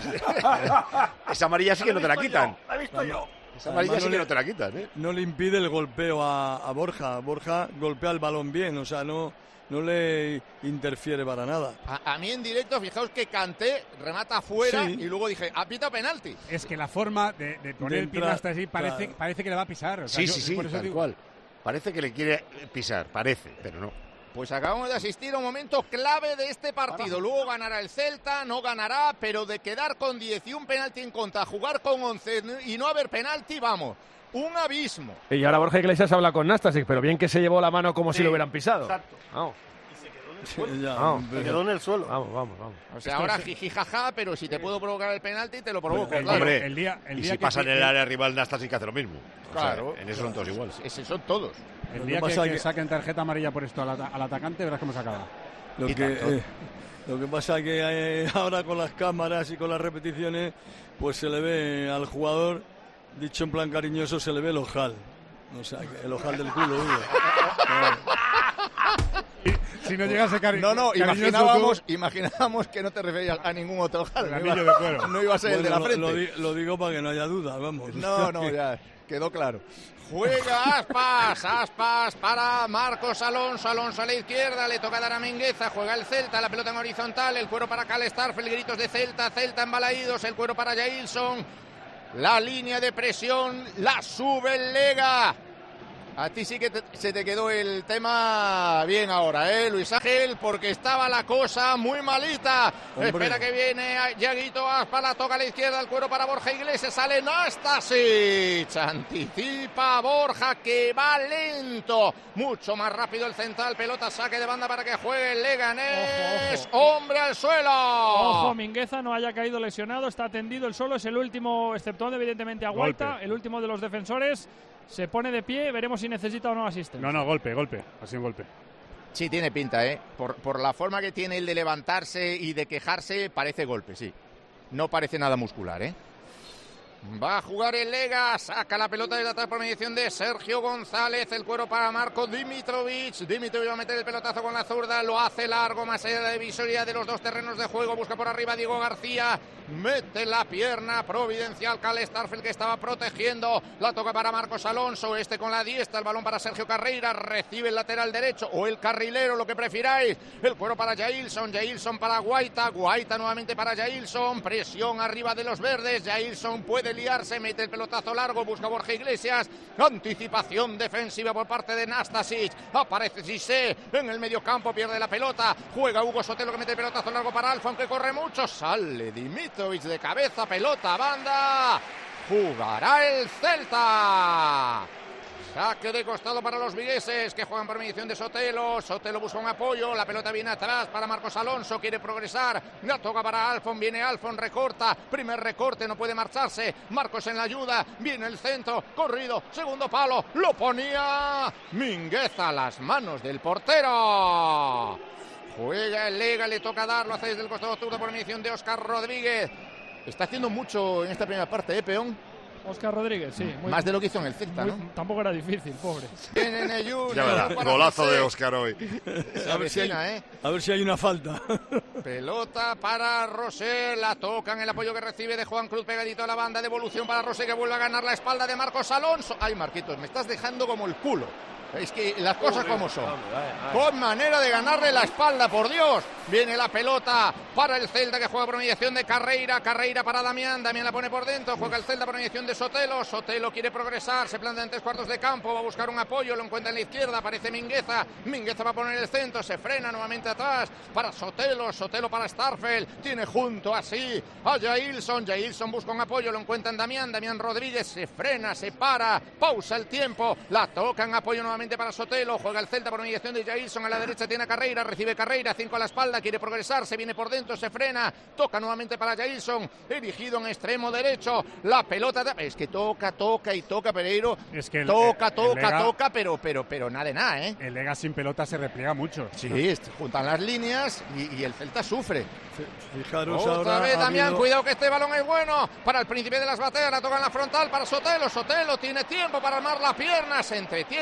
Esa amarilla sí que no te la quitan. La he visto yo. Esa amarilla Además, sí no que le- no te la quitan, ¿eh? No le impide el golpeo a, a Borja. Borja golpea el balón bien, o sea, no, no le interfiere para nada. A, a mí en directo, fijaos que Kanté remata afuera Sí. y luego dije, ha pitado penalti. Es que la forma de, de poner De el pie entrar, hasta así parece, claro. parece que le va a pisar. O sea, Sí, yo- sí, sí, por eso tal digo- cual. Parece que le quiere pisar, parece, pero no. Pues acabamos de asistir a un momento clave de este partido. Luego ganará el Celta, no ganará, pero de quedar con diez y un penalti en contra, jugar con once y no haber penalti, vamos, un abismo. Y ahora Borja Iglesias habla con Nastasic, pero bien que se llevó la mano como si lo hubieran pisado. Exacto. Vamos, Ya, vamos, Se quedó en el suelo. vamos, vamos, vamos. O sea, ahora jiji jaja, pero si te puedo provocar el penalti, te lo provoco. El- claro. Hombre, el día- el y día si que- pasa en el el- área rival, Nastasic hace lo mismo. O sea, Claro. en eso son todos iguales. Ese son todos. El Lo día que que, pasa que que- saquen tarjeta amarilla por esto al, ata- al atacante, verás cómo se acaba. Lo Y que, tanto. eh, lo que pasa es que eh, ahora con las cámaras y con las repeticiones, pues se le ve al jugador, dicho en plan cariñoso, se le ve el ojal. O sea, que el ojal del culo, digo. Si no llegase cari No, no, cariñoso imaginábamos, tú, imaginábamos que no te referías a ningún otro jal. el No anillo iba- de cuero. No iba a ser el de la Bueno, frente. lo, lo di- lo digo para que no haya duda, vamos. No, no, ya quedó claro. Juega Aspas, Aspas para Marcos Alonso, Alonso a la izquierda, le toca dar a Mingueza, juega el Celta, la pelota en horizontal, el cuero para Cal Starfel, gritos de Celta, Celta embalaídos, el cuero para Jailson, la línea de presión, la sube el Lega. A ti sí que te- se te quedó el tema bien ahora, ¿eh, Luis Ángel? Porque estaba la cosa muy malita. Hombre. Espera que viene Yaguito Aspas, la toca a la izquierda, el cuero para Borja Iglesias, sale Nastasic. Anticipa a Borja que va lento. Mucho más rápido el central, pelota, saque de banda para que juegue el Leganés. Ojo, ojo. ¡Hombre al suelo! Ojo, Mingueza no haya caído lesionado, está tendido el suelo, es el último, exceptuando evidentemente a Guaita, Golpe. el último de los defensores. Se pone de pie, veremos si necesita o no asistencia. No, no, golpe, golpe. Ha sido un golpe. Sí, tiene pinta, ¿eh? Por, por la forma que tiene el de levantarse y de quejarse, parece golpe, sí. No parece nada muscular, ¿eh? Va a jugar el Lega, saca la pelota de atrás por mediación de Sergio González, el cuero para Marco Dimitrovic. Dimitrovic va a meter el pelotazo con la zurda, lo hace largo, más allá de la divisoria de los dos terrenos de juego, busca por arriba Diego García, mete la pierna providencial Cal Starfel que estaba protegiendo, la toca para Marcos Alonso, este con la diestra, el balón para Sergio Carreira, recibe el lateral derecho o el carrilero, lo que prefiráis, el cuero para Jailson, Jailson para Guaita, Guaita nuevamente para Jailson, presión arriba de los verdes, Jailson puede liarse, mete el pelotazo largo, busca Borja Iglesias, anticipación defensiva por parte de Nastasic, aparece Cissé en el medio campo, pierde la pelota, juega Hugo Sotelo que mete el pelotazo largo para Alfa, aunque corre mucho, sale Dimitrovic de cabeza, pelota, banda, jugará el Celta. Saque de costado para los vigueses que juegan por mediación de Sotelo. Sotelo busca un apoyo. La pelota viene atrás para Marcos Alonso. Quiere progresar. La toca para Alfon. Viene Alfon. Recorta. Primer recorte. No puede marcharse. Marcos en la ayuda. Viene el centro. Corrido. Segundo palo. Lo ponía Mingueza a las manos del portero. Juega el Lega. Le toca darlo. Hace desde el costado zurdo por mediación de Óscar Rodríguez. Está haciendo mucho en esta primera parte, ¿eh, Peón? Óscar Rodríguez, sí. Muy, Más de lo que hizo en el Celta, muy- ¿no? Tampoco era difícil, pobre. En el Junior, Ya verás, para golazo José. de Óscar hoy. Se A ver si hay, avecina, ¿eh? a ver si hay una falta. Pelota para Rosé, la tocan, el apoyo que recibe de Juan Cruz pegadito a la banda, devolución para Rosé que vuelve a ganar la espalda de Marcos Alonso. Ay, Marquitos, me estás dejando como el culo. Es que las cosas como son. Con manera de ganarle la espalda, por Dios. Viene la pelota para el Celta que juega por mediación de Carreira. Carreira para Damián. Damián la pone por dentro. Juega el Celta por mediación de Sotelo. Sotelo quiere progresar. Se planta en tres cuartos de campo. Va a buscar un apoyo. Lo encuentra en la izquierda. Aparece Mingueza. Mingueza va a poner el centro. Se frena nuevamente atrás para Sotelo. Sotelo para Starfel. Tiene junto así a Jailson. Jailson busca un apoyo. Lo encuentra en Damián. Damián Rodríguez se frena, se para. Pausa el tiempo. La tocan. Apoyo nuevamente para Sotelo, juega el Celta por mediación de Jailson, a la derecha tiene a Carreira, recibe Carreira, cinco a la espalda, quiere progresar, se viene por dentro, se frena, toca nuevamente para Jailson, erigido en extremo derecho, la pelota, de... es que toca, toca y toca Pereiro, Es que el- toca, el- toca, el Lega- toca, pero, pero, pero nada de nada, ¿eh? El Lega sin pelota se repliega mucho. Sí, est- juntan las líneas y, y el Celta sufre. Fijaros Otra ahora. vez ha Damián, habido- cuidado que este balón es bueno para el príncipe de las bateas, la toca en la frontal para Sotelo, Sotelo tiene tiempo para armar la pierna, se entretiene, quiere hacer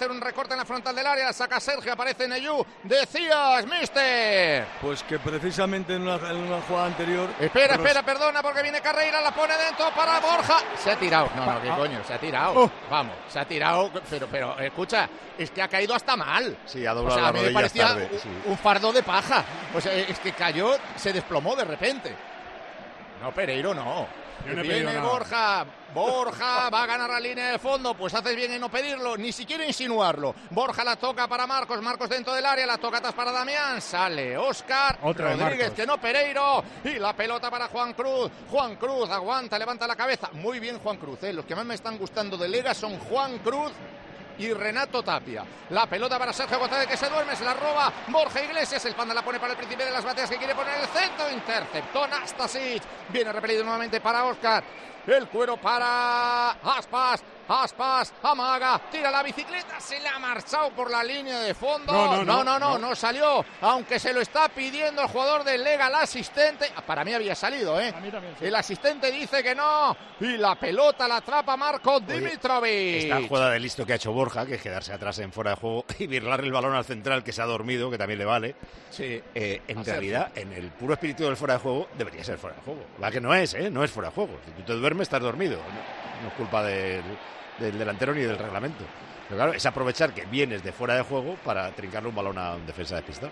hacer un recorte en la frontal del área, saca Sergio, aparece Neyú. Decías, mister. Pues que precisamente en una, en una jugada anterior... Espera, espera, perdona, porque viene Carreira, la pone dentro para Borja. Se ha tirado. No, no, qué coño, se ha tirado. Oh. Vamos, se ha tirado, pero, pero, escucha, es que ha caído hasta mal. Sí, ha doblado o sea, las a mí me rodillas parecía tarde. un, Sí. un fardo de paja. O sea, es que cayó, se desplomó de repente. No, Pereiro no. Yo no he Viene pedido nada. Borja, Borja va a ganar la línea de fondo, pues haces bien en no pedirlo, ni siquiera insinuarlo. Borja la toca para Marcos, Marcos dentro del área, la toca atrás para Damián, sale Óscar Otra de Rodríguez, Marcos. que no Pereiro, y la pelota para Juan Cruz. Juan Cruz aguanta, levanta la cabeza. Muy bien Juan Cruz, ¿eh? Los que más me están gustando de Lega son Juan Cruz y Renato Tapia. La pelota para Sergio González, que se duerme, se la roba Borja Iglesias. El panda la pone para el príncipe de las bateas, que quiere poner el centro. Interceptó Nastasic. Viene repelido nuevamente para Óscar. El cuero para Aspas. Aspas, amaga, tira la bicicleta, se le ha marchado por la línea de fondo. No, no, no, no, no, no, no. no salió. Aunque se lo está pidiendo el jugador del Lega, el asistente. Para mí había salido, ¿eh? A mí también, sí. El asistente dice que no. Y la pelota la atrapa Marco Dimitrovic. Esta jugada de listo que ha hecho Borja, que es quedarse atrás en fuera de juego y birlarle el balón al central que se ha dormido, que también le vale. Sí. Eh, en A realidad, en el puro espíritu del fuera de juego, debería ser fuera de juego. La que no es, ¿eh? No es fuera de juego. Si tú te duermes, estás dormido. No, no es culpa del, del delantero ni del reglamento. Pero claro, es aprovechar que vienes de fuera de juego para trincarle un balón a un defensa despistado.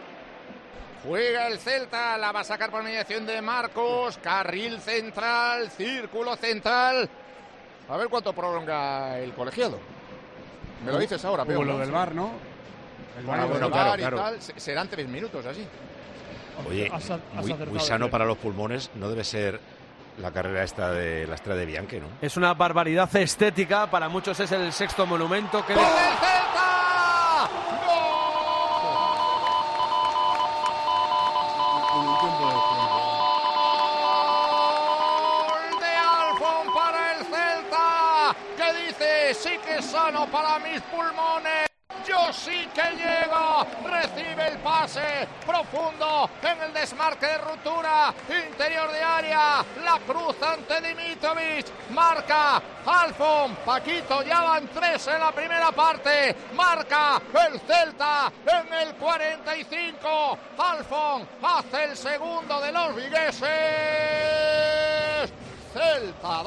Juega el Celta, la va a sacar por mediación de Marcos. Carril central, círculo central. A ver cuánto prolonga el colegiado. Me lo dices ahora, Hubo Peo, lo ¿no? del VAR, ¿no? El Bueno, VAR, bueno, el claro, VAR. y claro. tal, se- serán tres minutos así. Oye, Has- has muy, acertado, muy sano sí. para los pulmones no debe ser la carrera esta de la Estrella de Bianchi, ¿no? Es una barbaridad estética, para muchos es el sexto monumento que... ¡Gol del Celta! ¡Gol de Alfon para el Celta! Que dice, sí que es sano para mis pulmones. Yo sí que llego, recibe el pase profundo en el desmarque de ruptura, interior de área, la cruz ante Dimitrovic, marca Alfon, Paquito, ya van tres en la primera parte, marca el Celta en el cuarenta y cinco, Alfon hace el segundo de los vigueses, Celta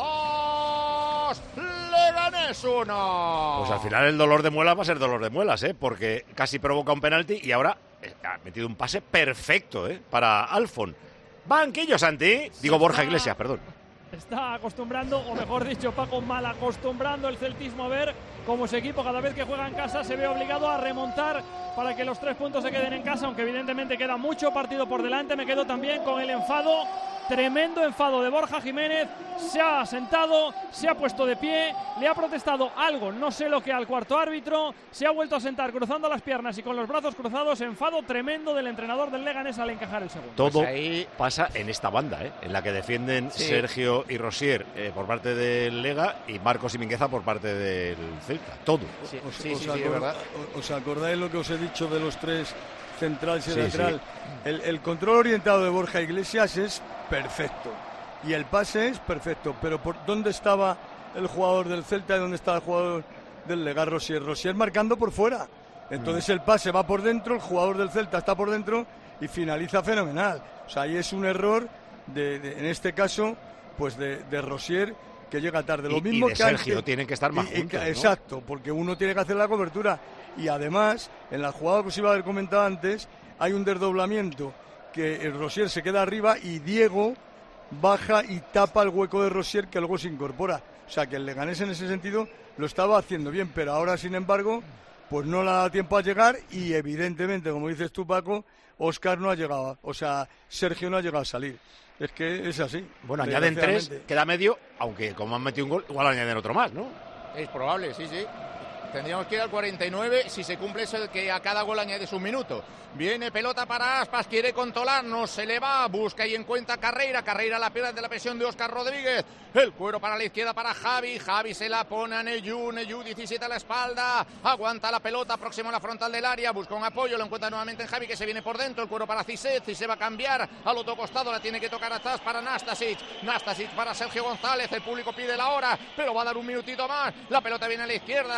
dos, Leganés uno. Pues al final el dolor de muelas va a ser dolor de muelas, ¿eh? Porque casi provoca un penalti y ahora eh, ha metido un pase perfecto, ¿eh? Para Alfon. Banquillo, Santi. Digo Borja Iglesias, perdón. Está acostumbrando, o mejor dicho, Paco, mal acostumbrando el celtismo a ver cómo su equipo cada vez que juega en casa se ve obligado a remontar para que los tres puntos se queden en casa, aunque evidentemente queda mucho partido por delante. Me quedo también con el enfado, tremendo enfado de Borja Jiménez. Se ha sentado, se ha puesto de pie, le ha protestado algo, no sé lo que, al cuarto árbitro, se ha vuelto a sentar cruzando las piernas y con los brazos cruzados. Enfado tremendo del entrenador del Leganés al encajar el segundo. Todo Pues ahí- pasa en esta banda, ¿eh? En la que defienden Sí. Sergio y Rosier eh, por parte del Lega y Marcos y Mingueza por parte del Celta. Todo. Sí, ¿Os, sí, os sí, sí, acor- es verdad. ¿Os acordáis lo que os he dicho de los tres centrales y Sí, lateral? El, el control orientado de Borja Iglesias es perfecto y el pase es perfecto, pero ¿por dónde estaba el jugador del Celta y dónde estaba el jugador del Lega? Rosier, Rosier marcando por fuera. Entonces el pase va por dentro, el jugador del Celta está por dentro y finaliza fenomenal. O sea, ahí es un error, de, de- en este caso, pues de, de Rosier, que llega tarde. Lo Y- y mismo de que Sergio, antes- tienen que estar más y- y- juntos, ¿no? Exacto, porque uno tiene que hacer la cobertura. Y además, en la jugada que os iba a haber comentado antes, hay un desdoblamiento que el Rosier se queda arriba y Diego baja y tapa el hueco de Rosier, que luego se incorpora. O sea, que el Leganés en ese sentido lo estaba haciendo bien, pero ahora, sin embargo, pues no le ha dado tiempo a llegar y evidentemente, como dices tú, Paco, Óscar no ha llegado, o sea, Sergio no ha llegado a salir. Es que es así. Bueno, añaden tres, desgraciadamente. queda medio, aunque como han metido un gol, igual añaden otro más, ¿no? Es probable, sí, sí. Tendríamos que ir al cuarenta y nueve si se cumple eso de que a cada gol añades un minuto. Viene pelota para Aspas, quiere controlar, no se le va, busca y encuentra Carreira. Carreira la pierde de la presión de Óscar Rodríguez. El cuero para la izquierda para Javi. Javi se la pone a Neyú. Neyú diecisiete a la espalda. Aguanta la pelota, próximo a la frontal del área. Busca un apoyo, lo encuentra nuevamente en Javi, que se viene por dentro. El cuero para Cisé. Cisé va a cambiar al otro costado. La tiene que tocar atrás para Nastasic. Nastasic para Sergio González. El público pide la hora, pero va a dar un minutito más. La pelota viene a la izquierda. Juega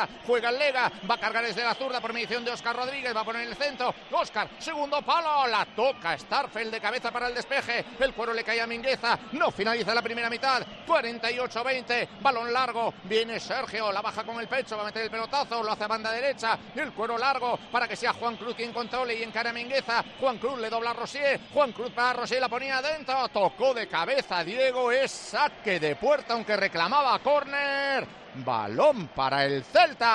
juega el Lega, va a cargar desde la zurda por mediación de Óscar Rodríguez, va a poner el centro, Óscar, segundo palo, la toca Starfelt de cabeza para el despeje, el cuero le cae a Mingueza, no finaliza la primera mitad, cuarenta y ocho veinte, balón largo, viene Sergio, la baja con el pecho, va a meter el pelotazo, lo hace a banda derecha, el cuero largo para que sea Juan Cruz quien controle y encara a Mingueza, Juan Cruz le dobla a Rosier, Juan Cruz para Rosier, la ponía adentro, tocó de cabeza Diego, es saque de puerta aunque reclamaba córner, balón para el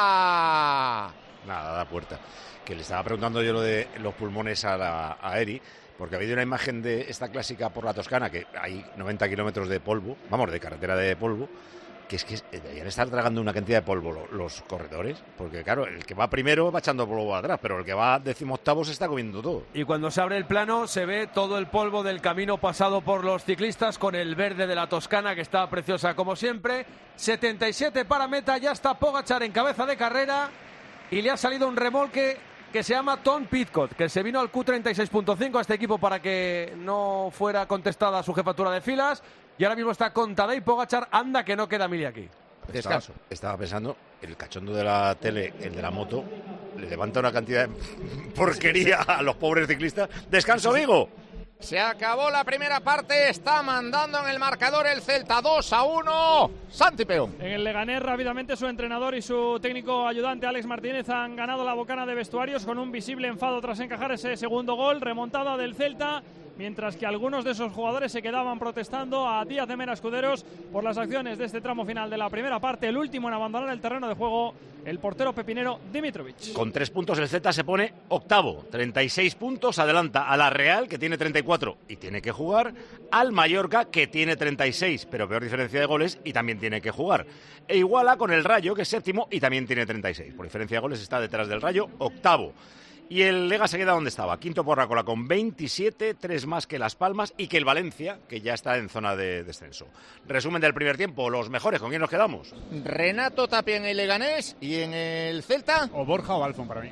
Celta. Nada, da puerta. Que le estaba preguntando yo lo de los pulmones a, la, a Eri, porque ha habido una imagen de esta clásica por la Toscana, que hay noventa kilómetros de polvo, vamos, de carretera de polvo, que es que deberían estar tragando una cantidad de polvo los, los corredores, porque claro, el que va primero va echando polvo atrás, pero el que va decimoctavo se está comiendo todo. Y cuando se abre el plano se ve todo el polvo del camino pasado por los ciclistas con el verde de la Toscana, que está preciosa como siempre. setenta y siete para meta, ya está Pogačar en cabeza de carrera y le ha salido un remolque que se llama Tom Pidcock, que se vino al Q treinta y seis punto cinco a este equipo para que no fuera contestada su jefatura de filas. Y ahora mismo está con Tadej Pogačar, anda que no queda mili aquí. Descanso. Estaba, estaba pensando, el cachondo de la tele, el de la moto, le levanta una cantidad de porquería a los pobres ciclistas. ¡Descanso, Vigo! Se acabó la primera parte, está mandando en el marcador el Celta dos a uno. Santi Peón. En el Leganés rápidamente su entrenador y su técnico ayudante Alex Martínez han ganado la bocana de vestuarios con un visible enfado tras encajar ese segundo gol, remontada del Celta, mientras que algunos de esos jugadores se quedaban protestando a Díaz de Mera Escuderos por las acciones de este tramo final de la primera parte. El último en abandonar el terreno de juego, el portero pepinero Dimitrovic. Con tres puntos el Celta se pone octavo, treinta y seis puntos, adelanta a la Real, que tiene treinta y cuatro y tiene que jugar, al Mallorca, que tiene treinta y seis, pero peor diferencia de goles y también tiene que jugar. E iguala con el Rayo, que es séptimo y también tiene treinta y seis. Por diferencia de goles está detrás del Rayo, octavo. Y el Lega se queda donde estaba, quinto por la cola con veintisiete, tres más que Las Palmas y que el Valencia, que ya está en zona de descenso. Resumen del primer tiempo, los mejores, ¿con quién nos quedamos? Renato Tapia en el Leganés y en el Celta. O Borja o Alfon para mí.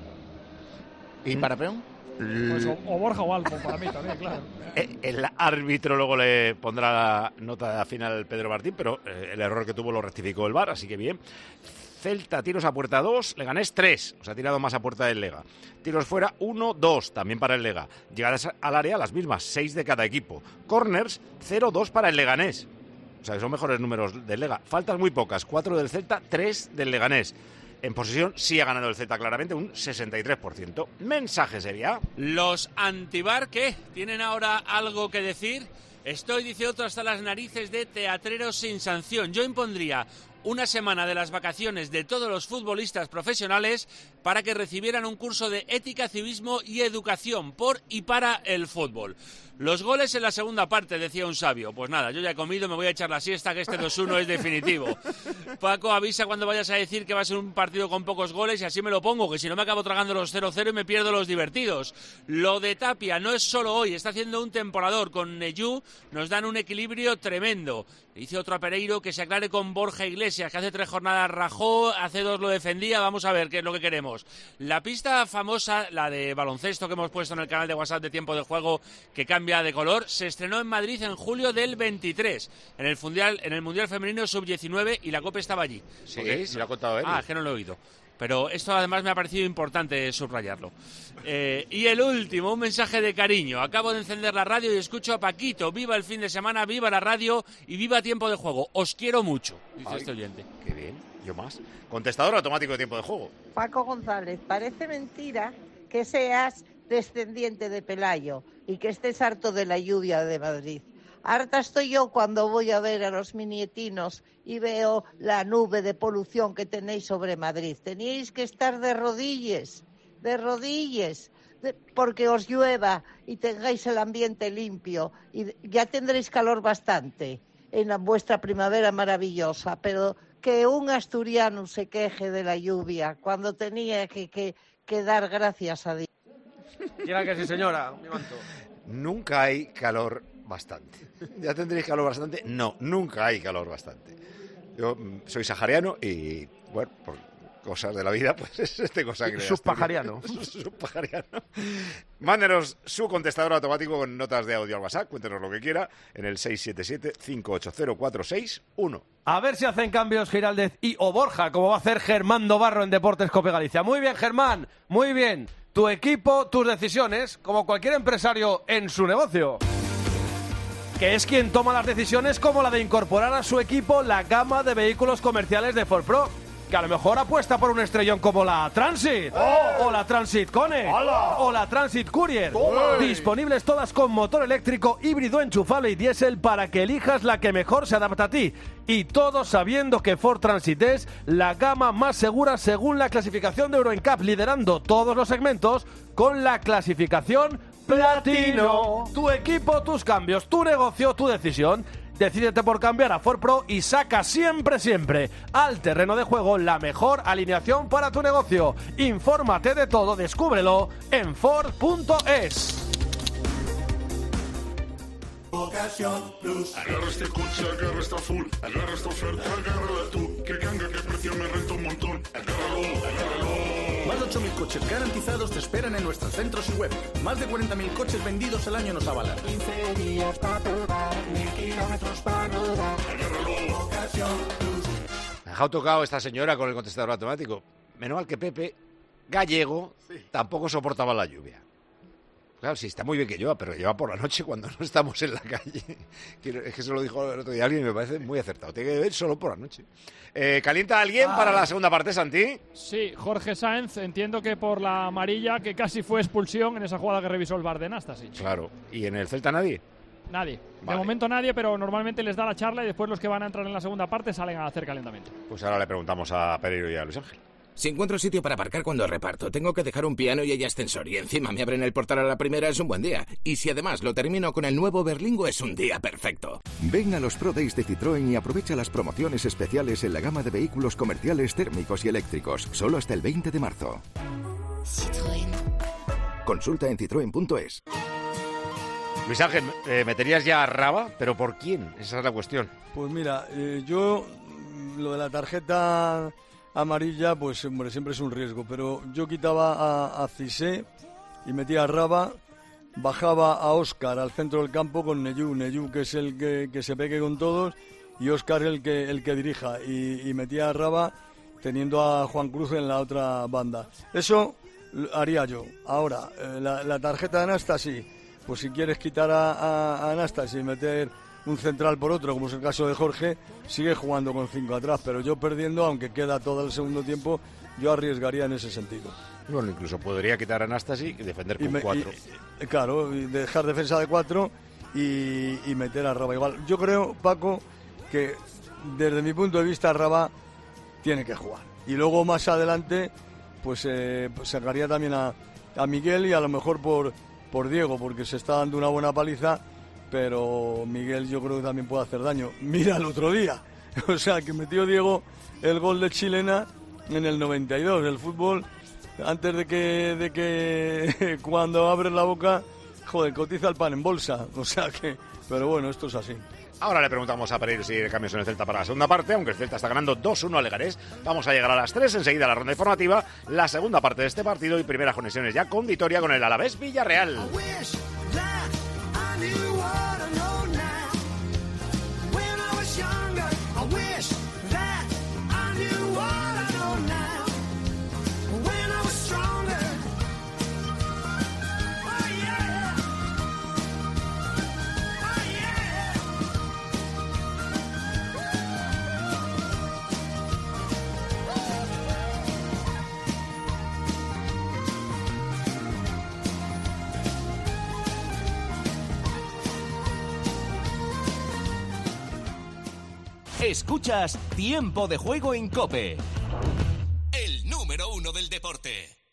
¿Y para Peón? Pues o, o Borja o Alfon para mí también, claro. El árbitro luego le pondrá la nota final Pedro Martín, pero el error que tuvo lo rectificó el V A R, así que bien. Celta, tiros a puerta dos, Leganés tres, o sea, ha tirado más a puerta del Lega. Tiros fuera uno dos, también para el Lega. Llegadas al área las mismas, seis de cada equipo. Corners, cero dos para el Leganés. O sea, que son mejores números del Lega. Faltas muy pocas, cuatro del Celta, tres del Leganés. En posesión sí ha ganado el Celta claramente, un sesenta y tres por ciento. Mensaje sería... Los antibar, ¿qué? ¿Tienen ahora algo que decir? Estoy, dice otro, hasta las narices de teatreros sin sanción. Yo impondría una semana de las vacaciones de todos los futbolistas profesionales para que recibieran un curso de ética, civismo y educación por y para el fútbol. Los goles en la segunda parte, decía un sabio. Pues nada, yo ya he comido, me voy a echar la siesta, que este dos uno es definitivo. Paco, avisa cuando vayas a decir que va a ser un partido con pocos goles y así me lo pongo, que si no me acabo tragando los cero cero y me pierdo los divertidos. Lo de Tapia no es solo hoy, está haciendo un temporador. Con Neyú nos dan un equilibrio tremendo. Dice otro a Pereiro que se aclare con Borja Iglesias, que hace tres jornadas rajó, hace dos lo defendía. Vamos a ver qué es lo que queremos. La pista famosa, la de baloncesto que hemos puesto en el canal de WhatsApp de Tiempo de Juego, que cambia de color, se estrenó en Madrid en julio del veintitrés, en el Mundial, en el Mundial Femenino sub diecinueve, y la Copa estaba allí. Sí, porque... sí lo ha contado él. Ah, que no lo he oído. Pero esto además me ha parecido importante subrayarlo. Eh, y el último, un mensaje de cariño. Acabo de encender la radio y escucho a Paquito. Viva el fin de semana, viva la radio y viva Tiempo de Juego. Os quiero mucho, dice Ay, este oyente. Qué bien, yo más. Contestador automático de Tiempo de Juego. Paco González, parece mentira que seas descendiente de Pelayo y que estés harto de la lluvia de Madrid. Harta estoy yo cuando voy a ver a los minietinos y veo la nube de polución que tenéis sobre Madrid. Teníais que estar de rodillas, de rodillas, de, porque os llueva y tengáis el ambiente limpio y ya tendréis calor bastante en la, vuestra primavera maravillosa, pero que un asturiano se queje de la lluvia cuando tenía que, que, que dar gracias a Dios. Diga que sí, señora. Mi manto. Nunca hay calor bastante. ¿Ya tendréis calor bastante? No, nunca hay calor bastante. Yo soy sahariano y, bueno, por cosas de la vida, pues es este cosa que Subpajariano. Subpajariano. Mándenos su contestador automático con notas de audio al WhatsApp, cuéntenos lo que quiera, en el seis siete siete, cinco ocho cero, cuatro seis uno. A ver si hacen cambios Giraldez y o Borja, como va a hacer Germán Novarro en Deportes Cope Galicia. Muy bien, Germán, muy bien. Tu equipo, tus decisiones, como cualquier empresario en su negocio, que es quien toma las decisiones como la de incorporar a su equipo la gama de vehículos comerciales de Ford Pro, que a lo mejor apuesta por un estrellón como la Transit, ¡oh! o la Transit Connect, ¡hala! O la Transit Courier. ¡Toma! Disponibles todas con motor eléctrico, híbrido, enchufable y diésel para que elijas la que mejor se adapta a ti. Y todo sabiendo que Ford Transit es la gama más segura según la clasificación de Euro N C A P, liderando todos los segmentos con la clasificación Platino. Tu equipo, tus cambios, tu negocio, tu decisión. Decídete por cambiar a Ford Pro y saca siempre, siempre al terreno de juego la mejor alineación para tu negocio. Infórmate de todo, descúbrelo en Ford punto es. Ocasión Plus. Agarra este coche, agarra esta full, agarra esta oferta, agárrala tú. Que ganga, que precio, me renta un montón. Agárralo, agárralo. Más de ocho mil coches garantizados te esperan en nuestros centros y web. Más de cuarenta mil coches vendidos al año nos avalan. quince días para probar, mil kilómetros para rodar. Agárralo. Ocasión Plus. Me ha dejado tocado esta señora con el contestador automático. Menos mal que Pepe, gallego, sí, tampoco soportaba la lluvia. Claro, sí, está muy bien que llueva, pero lleva por la noche cuando no estamos en la calle. Es que se lo dijo el otro día alguien y me parece muy acertado. Tiene que llover solo por la noche. Eh, ¿Calienta alguien ah. para la segunda parte, Santi? Sí, Jorge Sáenz, entiendo que por la amarilla, que casi fue expulsión en esa jugada que revisó el V A R de Anastasic. Claro. ¿Y en el Celta nadie? Nadie. Vale. De momento nadie, pero normalmente les da la charla y después los que van a entrar en la segunda parte salen a hacer calentamiento. Pues ahora le preguntamos a Pereiro y a Luis Ángel. Si encuentro sitio para aparcar cuando reparto, tengo que dejar un piano y hay ascensor, y encima me abren el portal a la primera, es un buen día. Y si además lo termino con el nuevo Berlingo, es un día perfecto. Ven a los Pro Days de Citroën y aprovecha las promociones especiales en la gama de vehículos comerciales térmicos y eléctricos, solo hasta el veinte de marzo. Citroën. Consulta en citroen punto es. Luis Ángel, eh, ¿meterías ya a Raba? ¿Pero por quién? Esa es la cuestión. Pues mira, eh, yo lo de la tarjeta amarilla, pues hombre, siempre es un riesgo, pero yo quitaba a, a Cissé y metía a Raba, bajaba a Óscar al centro del campo con Neyú, Neyú que es el que, que se pegue con todos y Óscar el que el que dirija, y, y metía a Raba teniendo a Juan Cruz en la otra banda. Eso haría yo. Ahora, eh, la, la tarjeta de Anastasi, pues si quieres quitar a, a, a Anastasi y meter un central por otro, como es el caso de Jorge, sigue jugando con cinco atrás, pero yo perdiendo, aunque queda todo el segundo tiempo, yo arriesgaría en ese sentido. Bueno, incluso podría quitar a Anastasi y defender con y me, cuatro. Y, claro, y dejar defensa de cuatro y, y meter a Raba igual. Yo creo, Paco, que desde mi punto de vista Raba tiene que jugar. Y luego más adelante, pues, eh, pues sacaría también a, a Miguel y a lo mejor por, por Diego, porque se está dando una buena paliza. Pero Miguel yo creo que también puede hacer daño. Mira el otro día, o sea, que metió Diego el gol de Chilena en el noventa y dos. El fútbol, antes de que de que cuando abres la boca, joder, cotiza el pan en bolsa. O sea que, pero bueno, esto es así. Ahora le preguntamos a Pereiro si hay cambios en el Celta para la segunda parte, aunque el Celta está ganando dos uno al Leganés. Vamos a llegar a las tres, enseguida la ronda informativa, la segunda parte de este partido y primeras conexiones ya con Vitoria con el Alavés Villarreal. Escuchas Tiempo de Juego en COPE, el número uno del deporte.